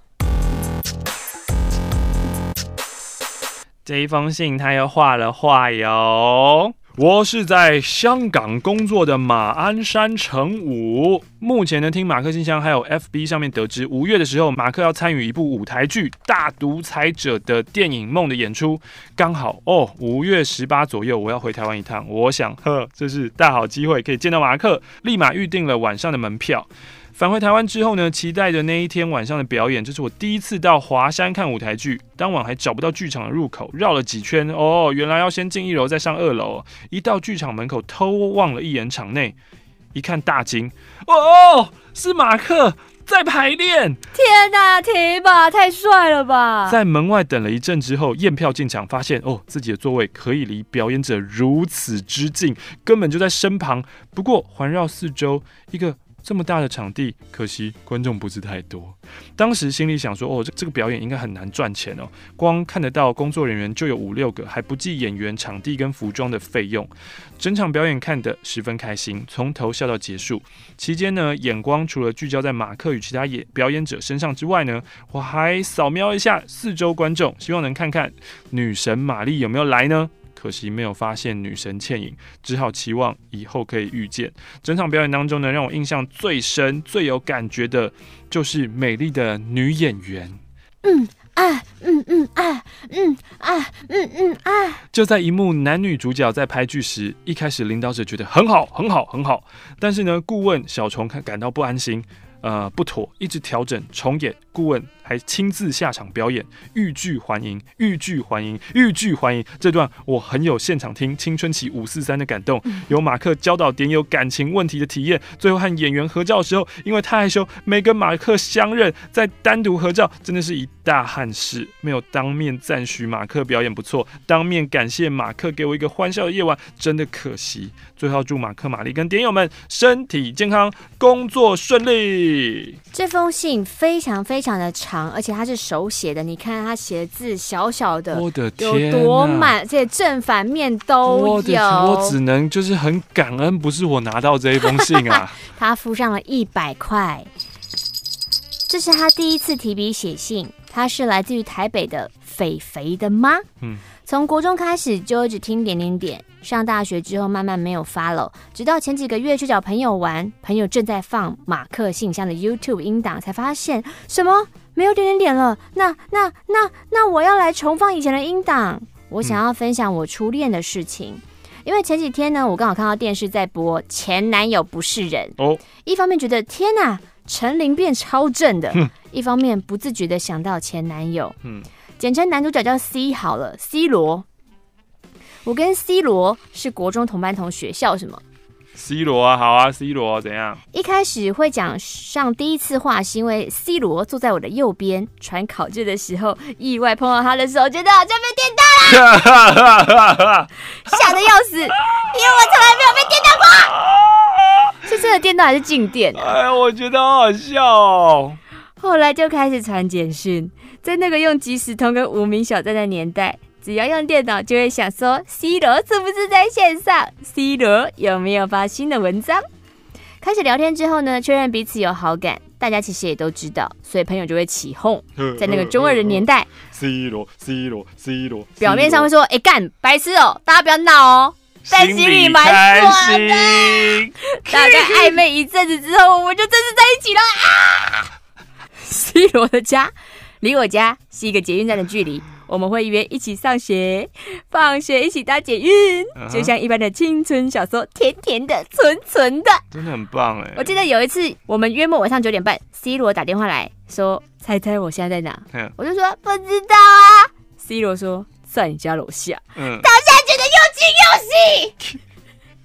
这一封信他又画了画哟。我是在香港工作的马鞍山成武，目前呢听马克信箱还有 F B 上面得知，五月的时候马克要参与一部舞台剧《大独裁者》的电影梦的演出，刚好哦五月十八左右我要回台湾一趟，我想呵这是大好机会可以见到马克，立马预定了晚上的门票。返回台湾之后呢，期待着那一天晚上的表演。这是我第一次到华山看舞台剧，当晚还找不到剧场的入口，绕了几圈哦，原来要先进一楼再上二楼。一到剧场门口，偷望了一眼场内，一看大惊，哦，是马克在排练！ 天哪，停吧，太帅了吧！ 在门外等了一阵之后，验票进场，发现哦，自己的座位可以离表演者如此之近，根本就在身旁。不过环绕四周一个这么大的场地，可惜观众不是太多。当时心里想说，哦，这这个表演应该很难赚钱哦，光看得到工作人员就有五六个，还不计演员、场地跟服装的费用。整场表演看得十分开心，从头笑到结束。期间呢，眼光除了聚焦在马克与其他演表演者身上之外呢，我还扫描一下四周观众，希望能看看女神玛丽有没有来呢。可惜没有发现女神倩影，只好期望以后可以遇见。整场表演当中呢，让我印象最深、最有感觉的，就是美丽的女演员。嗯啊，嗯嗯啊，嗯啊，嗯嗯啊。就在一幕男女主角在拍剧时，一开始领导者觉得很好、很好、很好，但是呢，顾问小虫感到不安心。呃，不妥，一直调整重演，顾问还亲自下场表演，欲拒还迎，欲拒还迎，欲拒还迎。这段我很有现场听青春期五四三的感动，有马克教导点有感情问题的体验。最后和演员合照的时候，因为太害羞，没跟马克相认，再单独合照，真的是一大憾事。没有当面赞许马克表演不错，当面感谢马克给我一个欢笑的夜晚，真的可惜。最后祝马克、玛丽跟点友们身体健康，工作顺利。 这封信非常非常的长，而且它是手写的，你看他写的字小小的， 我的天有多满，而且正反面都有。 我, 我只能就是很感恩，不是我拿到这一封信啊。 他付上了一百块，这是他第一次提笔写信。他是来自于台北的肥肥的妈，嗯，从国中开始就一直听点点点，上大学之后慢慢没有 follow， 直到前几个月去找朋友玩，朋友正在放马克信箱的 YouTube 音档，才发现什么没有点点点了，那那那那我要来重放以前的音档，我想要分享我初恋的事情。嗯，因为前几天呢，我刚好看到电视在播《前男友不是人》，哦，一方面觉得天哪，陈琳变超正的，嗯，一方面不自觉的想到前男友，嗯，简称男主角叫 C 好了 ，C 罗。我跟 C 罗是国中同班同学，笑什么 ？C 罗啊，好啊 ，C 罗怎样？ 一开始会讲上第一次话，是因为 C 罗坐在我的右边，传考卷的时候，意外碰到他的手，觉得好像被电到了，吓得要死，因为我从来没有被电到过。是真的电到还是静电啊？ 哎，我觉得好好笑哦。 后来就开始传简讯，在那个用即时通跟无名小站的年代，只要用电脑就会想说 C 罗是不是在线上， C 罗有没有发新的文章。开始聊天之后呢，确认彼此有好感，大家其实也都知道，所以朋友就会起哄。在那个中二的年代， C 罗 C 罗 C 罗， 表面上会说哎干白痴哦，大家不要闹哦，在心里蛮爽的。大概暧昧一阵子之后，我们就正式在一起了啊！C 罗的家离我家是一个捷运站的距离，我们会约一起上学，放学一起搭捷运， uh-huh. 就像一般的青春小说，甜甜的，纯纯的， 真的很棒哎！ 我记得有一次，我们约莫晚上九点半 ，C 罗打电话来说：“猜猜我现在在哪？” uh-huh. 我就说：“不知道啊。” C 罗说：“在你家楼下。”嗯，当下觉得又惊又喜。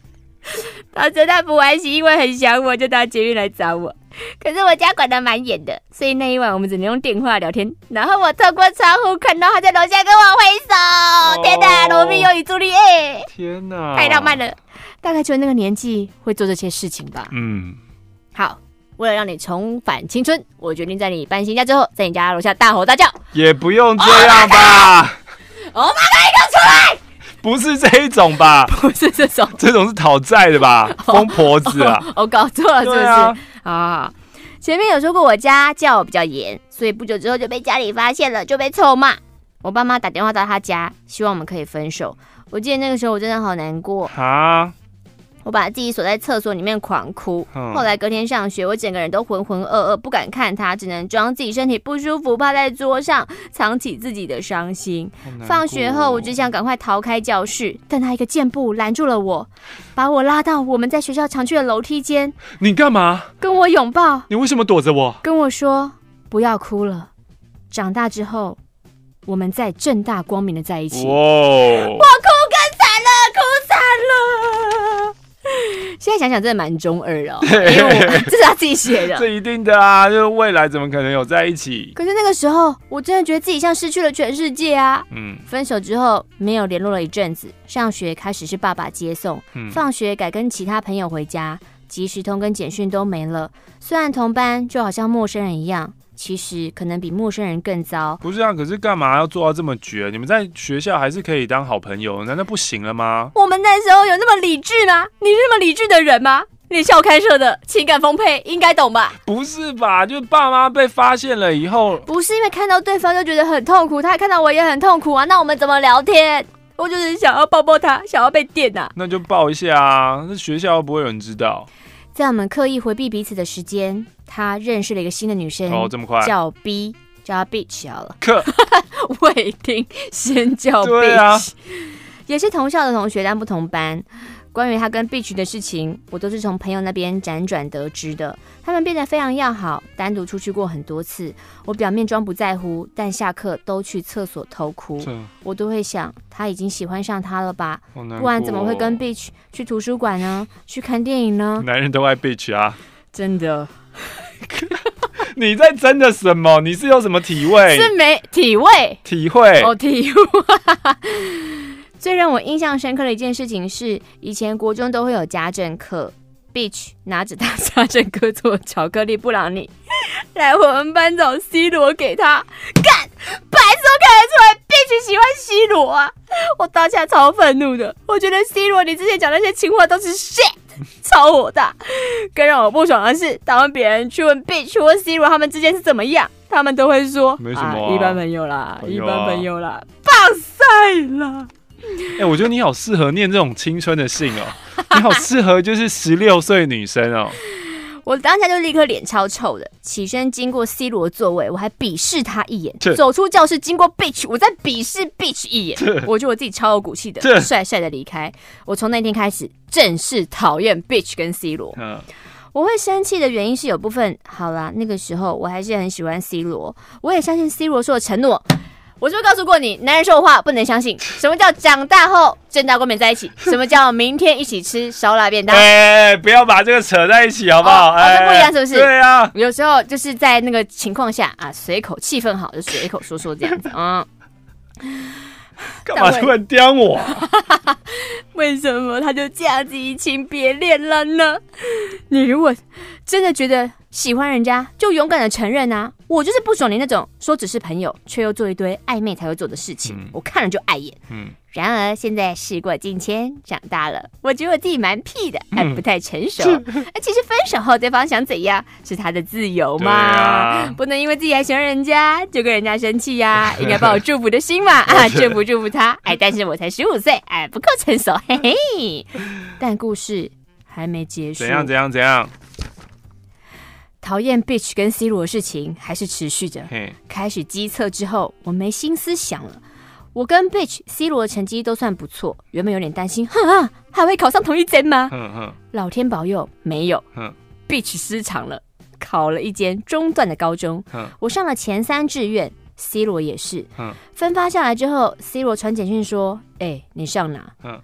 到浙大补完习，因为很想我，就搭捷运来找我。可是我家管得蛮严的，所以那一晚我们只能用电话聊天。然后我透过窗户看到他在楼下跟我挥手，哦、天哪，罗密欧与朱丽叶， 天哪， 太浪漫了。大概就那个年纪会做这些事情吧。嗯，好，为了让你重返青春，我决定在你搬新家之后，在你家楼下大吼大叫。 也不用这样吧。 我妈妈一个出来。 不是这一种吧？ 不是这种， 这种是讨债的吧？疯婆子啊！ 我、哦哦、搞错了，是不是？啊，啊，前面有说过我家教比较严，所以不久之后就被家里发现了，就被臭骂。我爸妈打电话到他家，希望我们可以分手。我记得那个时候我真的好难过啊！我把自己锁在厕所里面狂哭。嗯、后来隔天上学，我整个人都浑浑噩噩，不敢看他，只能装自己身体不舒服，趴在桌上藏起自己的伤心。放学后，我只想赶快逃开教室，但他一个箭步拦住了我，把我拉到我们在学校常去的楼梯间。 你干嘛？ 跟我拥抱。 你为什么躲着我？ 跟我说不要哭了，长大之后我们再正大光明的在一起。哇！我哭更惨了，哭惨了。现在想想真的蛮中二的、哦，因为我这是他自己写的。 这一定的啊，就是未来怎么可能有在一起？ 可是那个时候，我真的觉得自己像失去了全世界啊。嗯，分手之后没有联络了一阵子，上学开始是爸爸接送，嗯、放学改跟其他朋友回家，即时通跟简讯都没了。虽然同班，就好像陌生人一样。其实可能比陌生人更糟。 不是啊，可是干嘛要做到这么绝？你们在学校还是可以当好朋友，难道不行了吗？ 我们那时候有那么理智吗？你是那么理智的人吗？你校开设的，情感丰沛，应该懂吧？ 不是吧？就爸妈被发现了以后， 不是因为看到对方就觉得很痛苦，他看到我也很痛苦啊，那我们怎么聊天？我就是想要抱抱他，想要被电啊。 那就抱一下啊，那学校又不会有人知道。 在我们刻意回避彼此的时间，他认识了一个新的女生， 哦，这么快， 叫 B， 叫她 Bitch 好了。 可未听先叫 Bitch， 对啊， 也是同校的同学，但不同班。关于他跟 Bitch 的事情，我都是从朋友那边辗转得知的。他们变得非常要好，单独出去过很多次。我表面装不在乎，但下课都去厕所偷哭。我都会想，他已经喜欢上他了吧？哦、不然怎么会跟 Bitch 去图书馆呢？去看电影呢？ 男人都爱 Bitch 啊！ 真的。 你在真的什么？你是有什么体味？ 是没体味？ 体会哦，体会。最让我印象深刻的一件事情是，以前国中都会有家政课 ，Bitch 拿着他家政课做巧克力布朗尼来我们班找 C 罗给他，干，白痴都看得出来 Bitch 喜欢 C 罗啊！我当下超愤怒的，我觉得 C 罗你之前讲那些情话都是 shit， 超火大。更让我不爽的是，当别人去问 Bitch 或 C 罗他们之间是怎么样，他们都会说没什么、啊啊，一般朋友啦，朋友啊、一般朋友啦，棒赛啦。 哎、欸，我觉得你好适合念这种青春的信哦，你好适合就是十六岁女生哦。 我当下就立刻脸超臭的，起身经过 C 罗座位，我还鄙视他一眼；走出教室经过 Bitch， 我再鄙视 Bitch 一眼。我觉得我自己超有骨气的，帅帅的离开。我从那天开始正式讨厌 Bitch 跟 C 罗。嗯，我会生气的原因是有部分，好啦，那个时候我还是很喜欢 C 罗，我也相信 C 罗说的承诺。我是不是告诉过你，男人说的话不能相信？什么叫长大后正大光明在一起？什么叫明天一起吃烧腊便当？ 哎、欸，不要把这个扯在一起好不好？ 哦，哦这不一样是不是？ 对啊， 有时候就是在那个情况下啊，随口气氛好就随口说说这样子啊。 干嘛突然刁我、啊？ 为什么他就这样子移情别恋了呢？你如果真的觉得喜欢人家，就勇敢的承认啊！我就是不爽你那种说只是朋友，却又做一堆暧昧才会做的事情，嗯、我看了就碍眼。嗯。然而现在事过境迁，长大了，我觉得我自己蛮屁的，还不太成熟。嗯、其实分手后对方想怎样是他的自由嘛，啊、不能因为自己还喜欢人家就跟人家生气呀、啊，应该抱有祝福的心嘛啊，祝福祝福他。哎，但是我才十五岁，哎，不够成熟，嘿嘿。但故事还没结束。 怎样怎样怎样？ 讨厌 Bitch 跟 C 罗的事情还是持续着。开始机测之后，我没心思想了。我跟 Bitch、C 罗的成绩都算不错，原本有点担心，哈，还会考上同一间吗？呵呵老天保佑，没有。Bitch 失常了，考了一间中段的高中。我上了前三志愿 ，C 罗也是。分发下来之后 ，C 罗传简讯说：“哎、欸，你上哪？”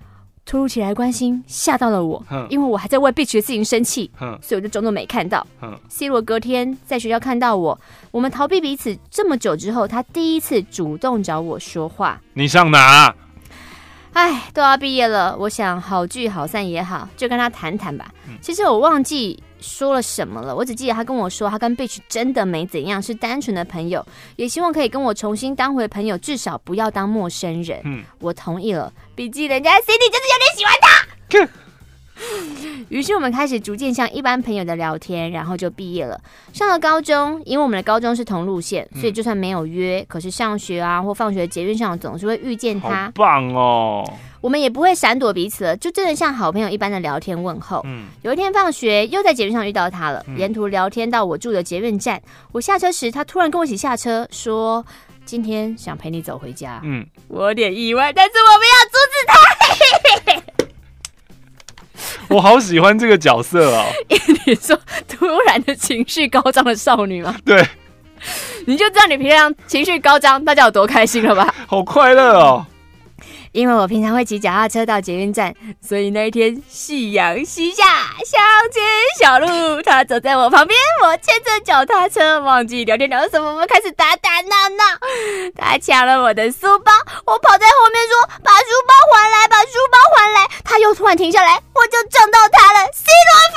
突如其来的关心吓到了我，因为我还在为 Beach 的事情生气，所以我就装作没看到。C 罗隔天在学校看到我，我们逃避彼此这么久之后，他第一次主动找我说话。 你上哪？ 哎，都要毕业了，我想好聚好散也好，就跟他谈谈吧。嗯、其实我忘记说了什么了，我只记得他跟我说，他跟 Beach 真的没怎样，是单纯的朋友，也希望可以跟我重新当回朋友，至少不要当陌生人。嗯，我同意了，毕竟人家 Cindy 就是有点喜欢他。于是我们开始逐渐像一般朋友的聊天，然后就毕业了。上了高中，因为我们的高中是同路线，所以就算没有约，嗯、可是上学啊或放学的捷运上总是会遇见他。 好棒哦！ 我们也不会闪躲彼此了，就真的像好朋友一般的聊天问候。嗯、有一天放学，又在捷运上遇到他了，嗯、沿途聊天到我住的捷运站。我下车时，他突然跟我一起下车，说：“今天想陪你走回家。”嗯，我有点意外，但是我没有阻止他。 我好喜欢这个角色哦！ 你说突然的情绪高涨的少女吗？ 对， 你就知道你平常情绪高涨，大家有多开心了吧？ 好快乐哦！ 因为我平常会骑脚踏车到捷运站，所以那一天夕阳西下，乡间小路，他走在我旁边，我牵着脚踏车，忘记聊天聊什么，我们开始打打闹闹。他抢了我的书包，我跑在后面说：“把书包还来，把书包还来！”他又突然停下来，我就撞到他了。C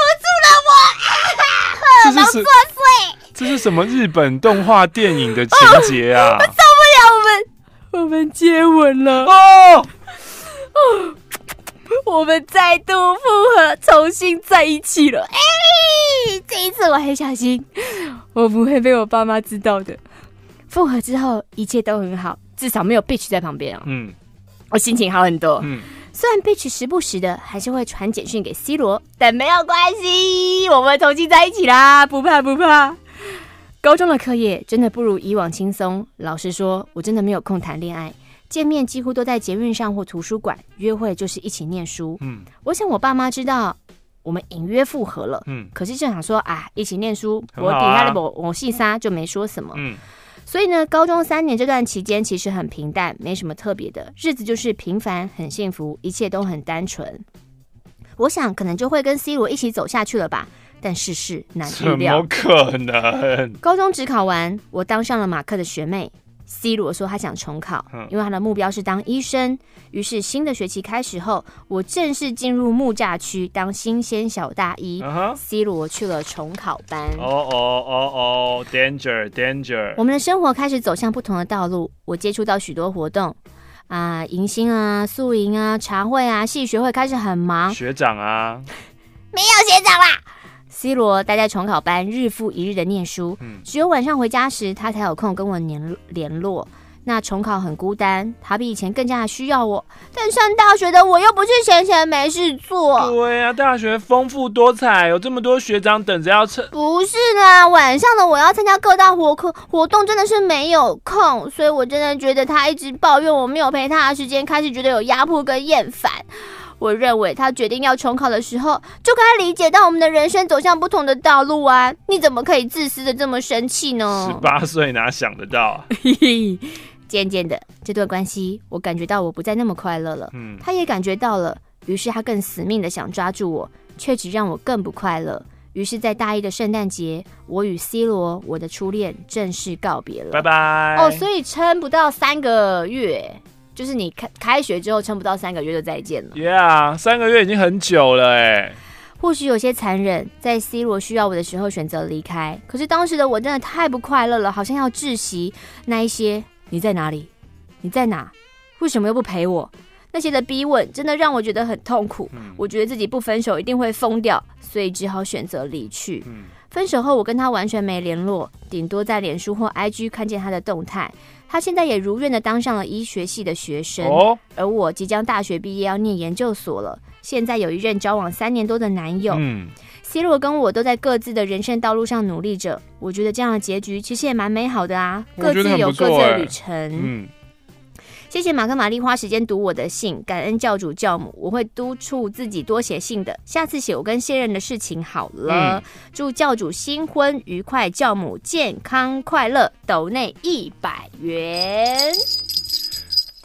罗扶住了我，荷尔蒙作祟。 这是什么日本动画电影的情节啊？ 哦、我受不了，我们。我们接吻了哦，哦，我们再度复合，重新在一起了。哎，这一次我很小心，我不会被我爸妈知道的。复合之后一切都很好，至少没有 Beach 在旁边啊。嗯，我心情好很多。嗯，虽然 Beach 时不时的还是会传简讯给 C 罗，但没有关系，我们重新在一起啦，不怕不怕。高中的课业真的不如以往轻松。老实说，我真的没有空谈恋爱，见面几乎都在捷运上或图书馆，约会就是一起念书。嗯，我想我爸妈知道我们隐约复合了，嗯，可是就想说啊，一起念书，我底下的某某系沙就没说什么。嗯，所以呢，高中三年这段期间其实很平淡，没什么特别的，日子就是平凡，很幸福，一切都很单纯。我想可能就会跟 C 罗一起走下去了吧。但世事难预料， 怎么可能？ 高中只考完，我当上了马克的学妹。C 罗说他想重考，因为他的目标是当医生。于是新的学期开始后，我正式进入木栅区当新鲜小大一。Uh-huh. C 罗去了重考班。 哦哦哦哦 ，danger danger！ 我们的生活开始走向不同的道路。我接触到许多活动。啊，迎新啊，宿营啊，茶会啊，系学会开始很忙。 学长啊， 没有学长啦。C 罗待在重考班，日复一日的念书，嗯、只有晚上回家时，他才有空跟我联络。那重考很孤单，他比以前更加的需要我。但上大学的我又不是闲闲没事做。 对啊，大学丰富多彩，有这么多学长等着要蹭。 不是啦，晚上的我要参加各大活课活动，真的是没有空。所以我真的觉得他一直抱怨我没有陪他的时间，开始觉得有压迫跟厌烦。我认为他决定要重考的时候，就该理解到我们的人生走向不同的道路啊！你怎么可以自私的这么生气呢？ 十八岁哪想得到啊？ 渐渐的，这段关系我感觉到我不再那么快乐了。嗯，他也感觉到了，于是他更死命的想抓住我，却只让我更不快乐。于是，在大一的圣诞节，我与 C 罗，我的初恋正式告别了。 拜拜。 哦，所以撑不到三个月。就是你开开学之后撑不到三个月就再见了。 Yeah， 三个月已经很久了哎。 或许有些残忍，在 C 罗需要我的时候选择离开。可是当时的我真的太不快乐了，好像要窒息。那一些你在哪里？你在哪？为什么又不陪我？那些的逼问真的让我觉得很痛苦。嗯、我觉得自己不分手一定会疯掉，所以只好选择离去。嗯、分手后我跟他完全没联络，顶多在脸书或 I G 看见他的动态。他现在也如愿的当上了医学系的学生，哦、而我即将大学毕业要念研究所了。现在有一任交往三年多的男友。嗯、C 罗跟我都在各自的人生道路上努力着，我觉得这样的结局其实也蛮美好的啊，各自有各自的旅程。嗯，谢谢马克玛丽花时间读我的信，感恩教主教母，我会督促自己多写信的。下次写我跟现任的事情好了。嗯、祝教主新婚愉快，教母健康快乐，斗内一百元。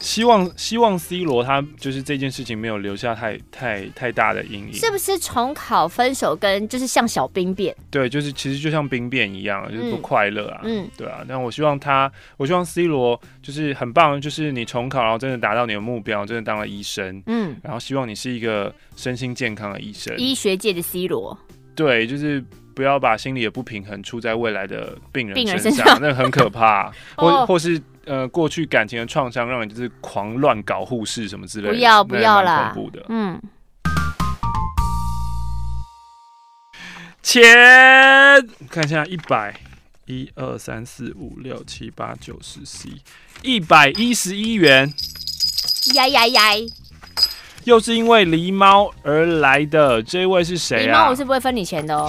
希望希望 C 罗他就是这件事情没有留下太太太大的阴影。 是不是重考分手跟就是像小兵变？ 对，就是其实就像兵变一样，就是不快乐啊。嗯，对啊。但我希望他，我希望 C 罗就是很棒，就是你重考，然后真的达到你的目标，真的当了医生。嗯，然后希望你是一个身心健康的医生， 医学界的 C 罗。 对，就是不要把心理的不平衡出在未来的病人身上，那很可怕。或、哦、或是。呃，过去感情的创伤让你就是狂乱搞护士什么之类的， 不要不要啦， 恐怖的。 嗯， 钱看一下，一百一二三四五六七八九十十一，一百一十一元。 呀呀呀！ 又是因为狸猫而来的，这位是谁啊？ 狸猫我是不会分你钱的哦。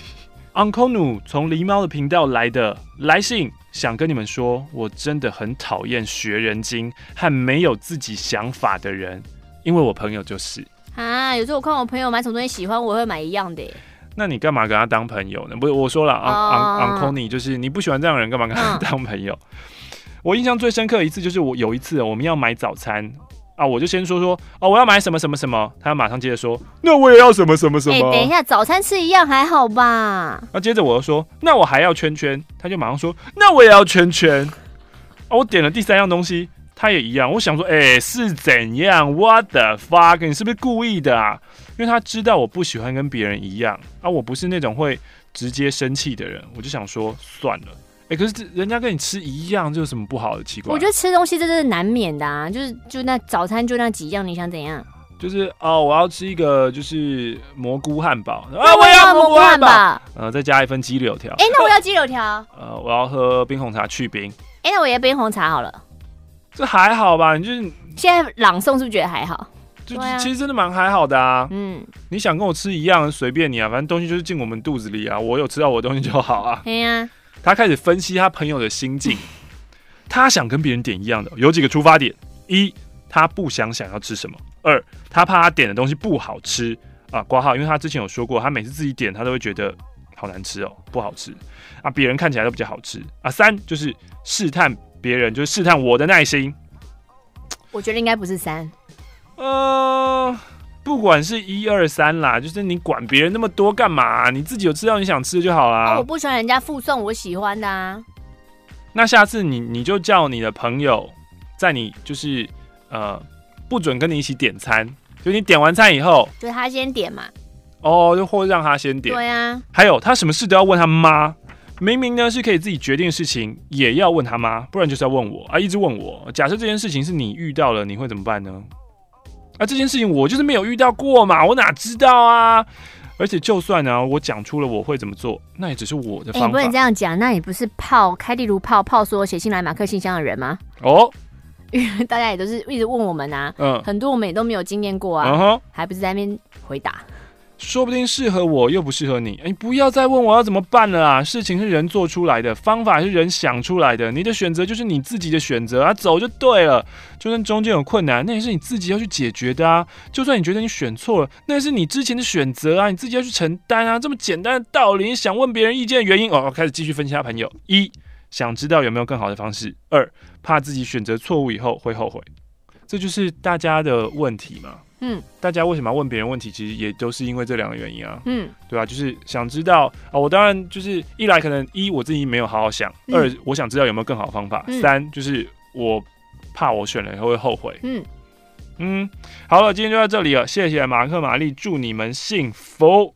Uncle Nu 从狸猫的频道来的来信。想跟你们说，我真的很讨厌学人精和没有自己想法的人，因为我朋友就是啊。有时候我看我朋友买什么东西喜欢，我会买一样的耶。 那你干嘛跟他当朋友呢？不是我说了，昂昂 Conny 就是你不喜欢这样的人，干嘛跟他当朋友？嗯、我印象最深刻的一次就是我有一次我们要买早餐。啊，我就先说说哦，我要买什么什么什么，他马上接着说，那我也要什么什么什么。哎、 欸，等一下，早餐吃一样还好吧？ 那接着我又说，那我还要圈圈，他就马上说，那我也要圈圈。啊，我点了第三样东西，他也一样。我想说，哎、欸，是怎样 ？What the fuck？ 你是不是故意的啊？因为他知道我不喜欢跟别人一样啊，我不是那种会直接生气的人，我就想说算了。哎、欸，可是人家跟你吃一样，这有什么不好的？奇怪， 我觉得吃东西这是难免的啊，就是就那早餐就那几样，你想怎样？ 就是哦，我要吃一个就是蘑菇汉堡，啊，我要蘑菇汉堡，呃，再加一份鸡柳条。 哎、欸，那我要鸡柳条。 呃，我要喝冰红茶去冰。 哎、欸，那我也冰红茶好了。 这还好吧？你就是现在朗诵是不是觉得还好？ 就、啊、其实真的蛮还好的啊。 嗯， 你想跟我吃一样，随便你啊，反正东西就是进我们肚子里啊，我有吃到我的东西就好啊。 对呀。 他开始分析他朋友的心境，他想跟别人点一样的，有几个出发点：一，他不想想要吃什么；二，他怕他点的东西不好吃啊，括号，因为他之前有说过，他每次自己点，他都会觉得好难吃哦，不好吃啊，别人看起来都比较好吃啊。三就是试探别人，就是试探我的耐心。 我觉得应该不是三， 呃。不管是一二三啦，就是你管别人那么多干嘛、啊？你自己有吃到你想吃的就好啦。 啊、我不喜欢人家附送我喜欢的啊。 那下次你你就叫你的朋友，在你就是呃不准跟你一起点餐，就你点完餐以后， 就他先点嘛。 哦，就或让他先点。 对啊。 还有他什么事都要问他妈，明明呢是可以自己决定的事情，也要问他妈，不然就是要问我啊，一直问我。假设这件事情是你遇到了，你会怎么办呢？啊，这件事情我就是没有遇到过嘛，我哪知道啊？而且就算呢、啊，我讲出了我会怎么做，那也只是我的方法。哎、欸， 不能这样讲，那你不是泡开地图泡泡说写信来马克信箱的人吗？ 哦， 因为大家也都是一直问我们啊，嗯，很多我们也都没有经验过啊， 嗯、 还不是在那边回答。 说不定适合我又不适合你，哎、欸，不要再问我要怎么办了啊！事情是人做出来的，方法是人想出来的，你的选择就是你自己的选择啊，走就对了。就算中间有困难，那也是你自己要去解决的啊。就算你觉得你选错了，那也是你之前的选择啊，你自己要去承担啊。这么简单的道理，你想问别人意见的原因哦，开始继续分析他朋友：一，想知道有没有更好的方式；二，怕自己选择错误以后会后悔。这就是大家的问题嘛。嗯，大家为什么要问别人问题？其实也都是因为这两个原因啊。嗯，对吧、啊？就是想知道啊、哦，我当然就是一来可能一我自己没有好好想，嗯、二我想知道有没有更好的方法，嗯、三就是我怕我选了以后会后悔。嗯嗯，好了，今天就到这里了，谢谢马克玛丽，祝你们幸福。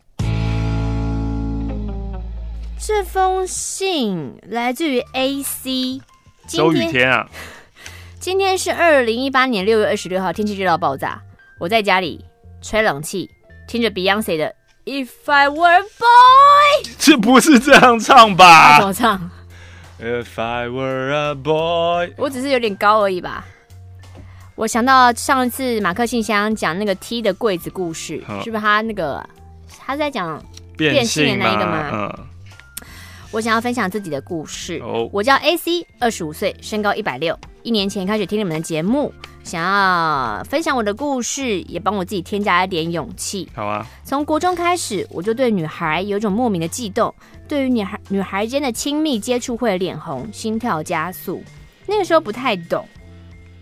这封信来自于 A C 周雨天啊， 今天是二零一八年六月二十六号，天气热到爆炸。我在家里吹冷气，听着 Beyonce 的 If I Were a Boy， 这不是这样唱吧？ 他怎么唱 ？If I Were a Boy， 我只是有点高而已吧。我想到上一次马克信箱讲那个 T 的柜子故事，嗯、是不是他那个他在讲变性的那一个吗？嗯。我想要分享自己的故事。Oh. 我叫 A C， 二十五岁，身高一百六十，一年前开始听你们的节目，想要分享我的故事，也帮我自己添加一点勇气。 好啊。 从国中开始，我就对女孩有一种莫名的悸动，对于女孩女孩间的亲密接触会脸红，心跳加速。那个时候不太懂，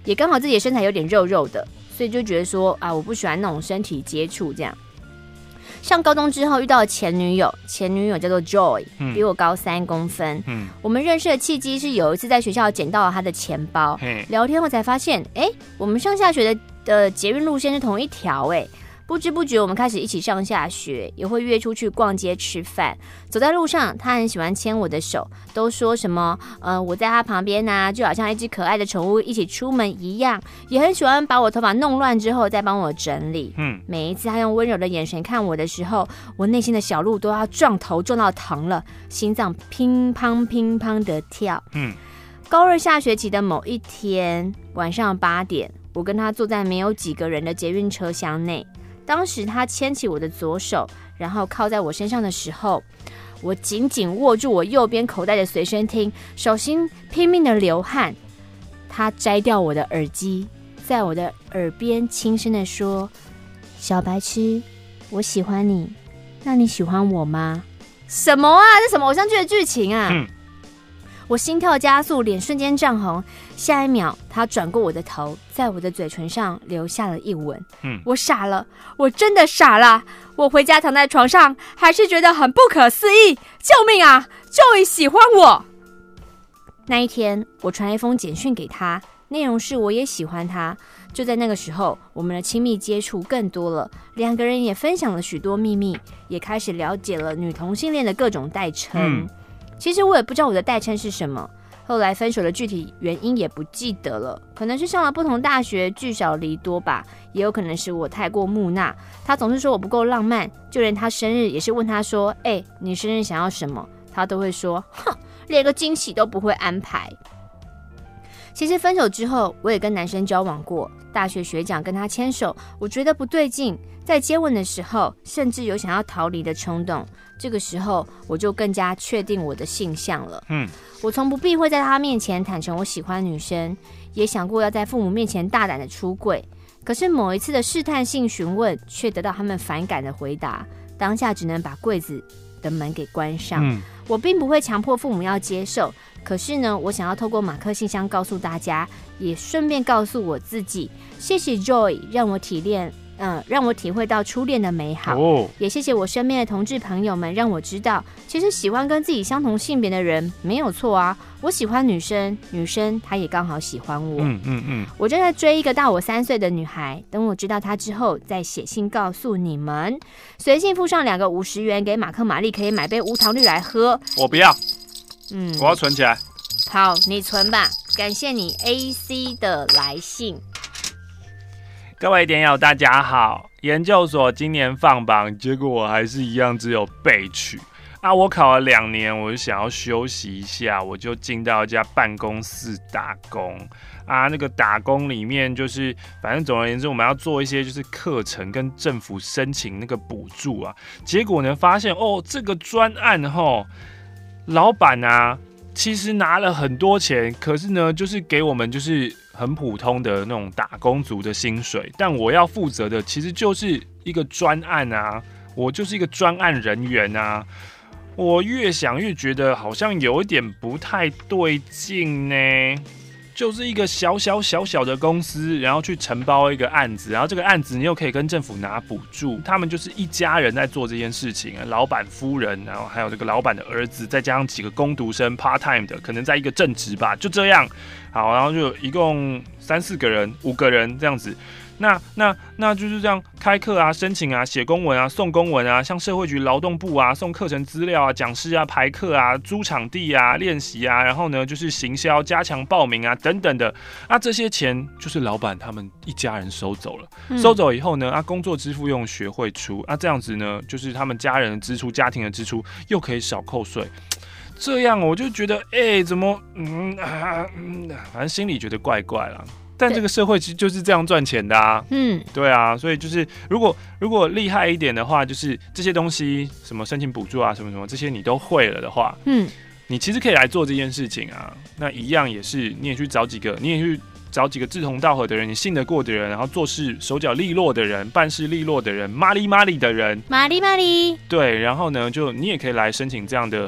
也刚好自己的身材有点肉肉的，所以就觉得说啊，我不喜欢那种身体接触这样。上高中之后遇到了前女友，前女友叫做 Joy，、嗯、比我高三公分。嗯，我们认识的契机是有一次在学校捡到了她的钱包，聊天后才发现，哎，我们上下学的的捷运路线是同一条，哎。不知不觉我们开始一起上下学，也会约出去逛街吃饭。走在路上，他很喜欢牵我的手，都说什么呃我在他旁边啊，就好像一只可爱的宠物一起出门一样。也很喜欢把我头发弄乱之后再帮我整理。嗯，每一次他用温柔的眼神看我的时候，我内心的小鹿都要撞头撞到疼了，心脏乒乓乒乓的跳。嗯，高二下学期的某一天晚上八点，我跟他坐在没有几个人的捷运车厢内。当时他牵起我的左手，然后靠在我身上的时候，我紧紧握住我右边口袋的随身听，手心拼命的流汗。他摘掉我的耳机，在我的耳边轻声的说：“小白痴，我喜欢你，那你喜欢我吗？”什么啊？这什么偶像剧的剧情啊？嗯，我心跳加速，脸瞬间涨红。下一秒，他转过我的头，在我的嘴唇上留下了一吻。嗯，我傻了，我真的傻了。我回家躺在床上，还是觉得很不可思议。救命啊 ！Joey 喜欢我。那一天，我传一封简讯给他，内容是我也喜欢他。就在那个时候，我们的亲密接触更多了，兩個人也分享了許多秘密，也開始了解了女同性戀的各種代稱。嗯，其實我也不知道我的代稱是什麼，後來分手的具體原因也不記得了，可能是上了不同大學，聚少離多吧，也有可能是我太過木訥，他總是說我不夠浪漫，就連他生日也是問他說，哎、欸，你生日想要什麼？他都會說，哼，連個驚喜都不會安排。其實分手之後，我也跟男生交往過，大學學長跟他牽手，我覺得不對勁，在接吻的時候，甚至有想要逃離的衝動。這個時候，我就更加確定我的性向了。嗯，我從不避諱在他面前坦誠我喜歡女生，也想過要在父母面前大膽的出櫃。可是某一次的試探性詢問，卻得到他們反感的回答，當下只能把櫃子的門給關上。嗯，我並不會強迫父母要接受。可是呢，我想要透過馬克信箱告訴大家，也順便告訴我自己，謝謝 Joy 讓我體驗，嗯、呃，讓我體會到初戀的美好。哦，也謝謝我身邊的同志朋友們，讓我知道，其實喜歡跟自己相同性別的人沒有錯啊。我喜歡女生，女生她也剛好喜歡我。嗯嗯嗯。我正在追一個大我三歲的女孩，等我知道她之後，再寫信告訴你們。隨信附上兩個五十元給馬克瑪麗，可以買杯無糖綠來喝。 我不要。嗯，我要存起來。 好，你存吧。感謝你 A C 的來信。 各位點友大家好，研究所今年放榜，結果我還是一樣只有備取啊。我考了兩年，我就想要休息一下，我就進到一家辦公室打工啊。那個打工裡面就是反正總而言之，我們要做一些就是課程跟政府申請那個補助啊。結果呢發現哦，這個專案齁，老闆啊，其實拿了很多錢，可是呢，就是給我們就是很普通的那種打工族的薪水，但我要負責的其實就是一個專案啊，我就是一個專案人員啊。我越想越覺得好像有一點不太對勁呢。就是一個小小小小的公司，然後去承包一個案子，然後這個案子你又可以跟政府拿補助，他們就是一家人在做這件事情，老闆夫人，然後還有這個老闆的兒子，再加上幾個工讀生 part time 的，可能在一個正職吧，就這樣，好，然後就一共三四個人、五個人這樣子。那那那就是這樣開課啊、申請啊、寫公文啊、送公文啊，像社會局、勞動部啊送課程資料啊、講師啊、排課啊、租場地啊、練習啊，然後呢就是行銷、加強報名啊等等的。啊，這些錢就是老闆他們一家人收走了，嗯、收走以後呢，啊工作支付用學會出，啊這樣子呢就是他們家人的支出、家庭的支出又可以少扣稅。這樣我就覺得，哎、欸，怎麼嗯啊嗯，反正心裡覺得怪怪啦。但這個社會其實就是這樣賺錢的啊，嗯，對啊，所以就是如果如果厲害一點的話，就是這些東西什麼申請補助啊，什麼什麼這些你都會了的話，嗯，你其實可以來做這件事情啊。那一樣也是，你也去找幾個，你也去找幾個志同道合的人，你信得過的人，然後做事手腳利落的人，辦事利落的人，麻利麻利的人， 麻利麻利， 對，然後呢，就你也可以來申請這樣的。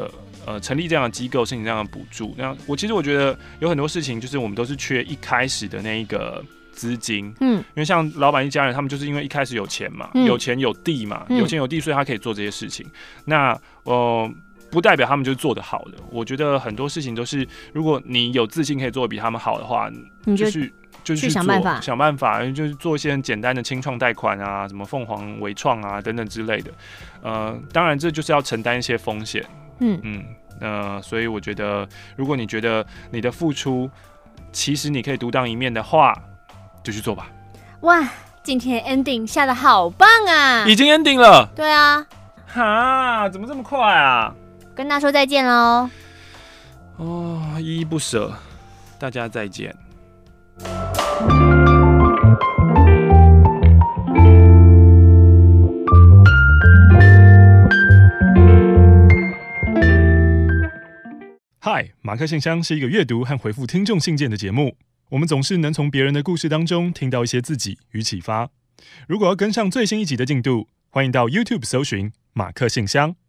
呃成立这样的机构，申请这样的补助。那我其实我觉得有很多事情，就是我们都是缺一开始的那一个资金，嗯，因为像老板一家人，他们就是因为一开始有钱嘛，嗯、有钱有地嘛，嗯、有钱有地，所以他可以做这些事情。那呃。不代表他们就是做得好的，我觉得很多事情都是，如果你有自信可以做得比他们好的话，你就去就是去做想办法， 想办法，就是做一些很简单的清创贷款啊，什么凤凰微创啊等等之类的。呃，当然这就是要承担一些风险，嗯嗯，呃，所以我觉得，如果你觉得你的付出其实你可以独当一面的话，就去做吧。 哇，今天 ending 下得好棒啊！ 已经 ending 了。 对啊。 哈，怎么这么快啊？ 跟大家说再见喽！ 哦，依依不舍，大家再见。嗨，马克信箱是一个阅读和回复听众信件的节目。我们总是能从别人的故事当中听到一些自己与启发。如果要跟上最新一集的进度，欢迎到 YouTube 搜寻马克信箱。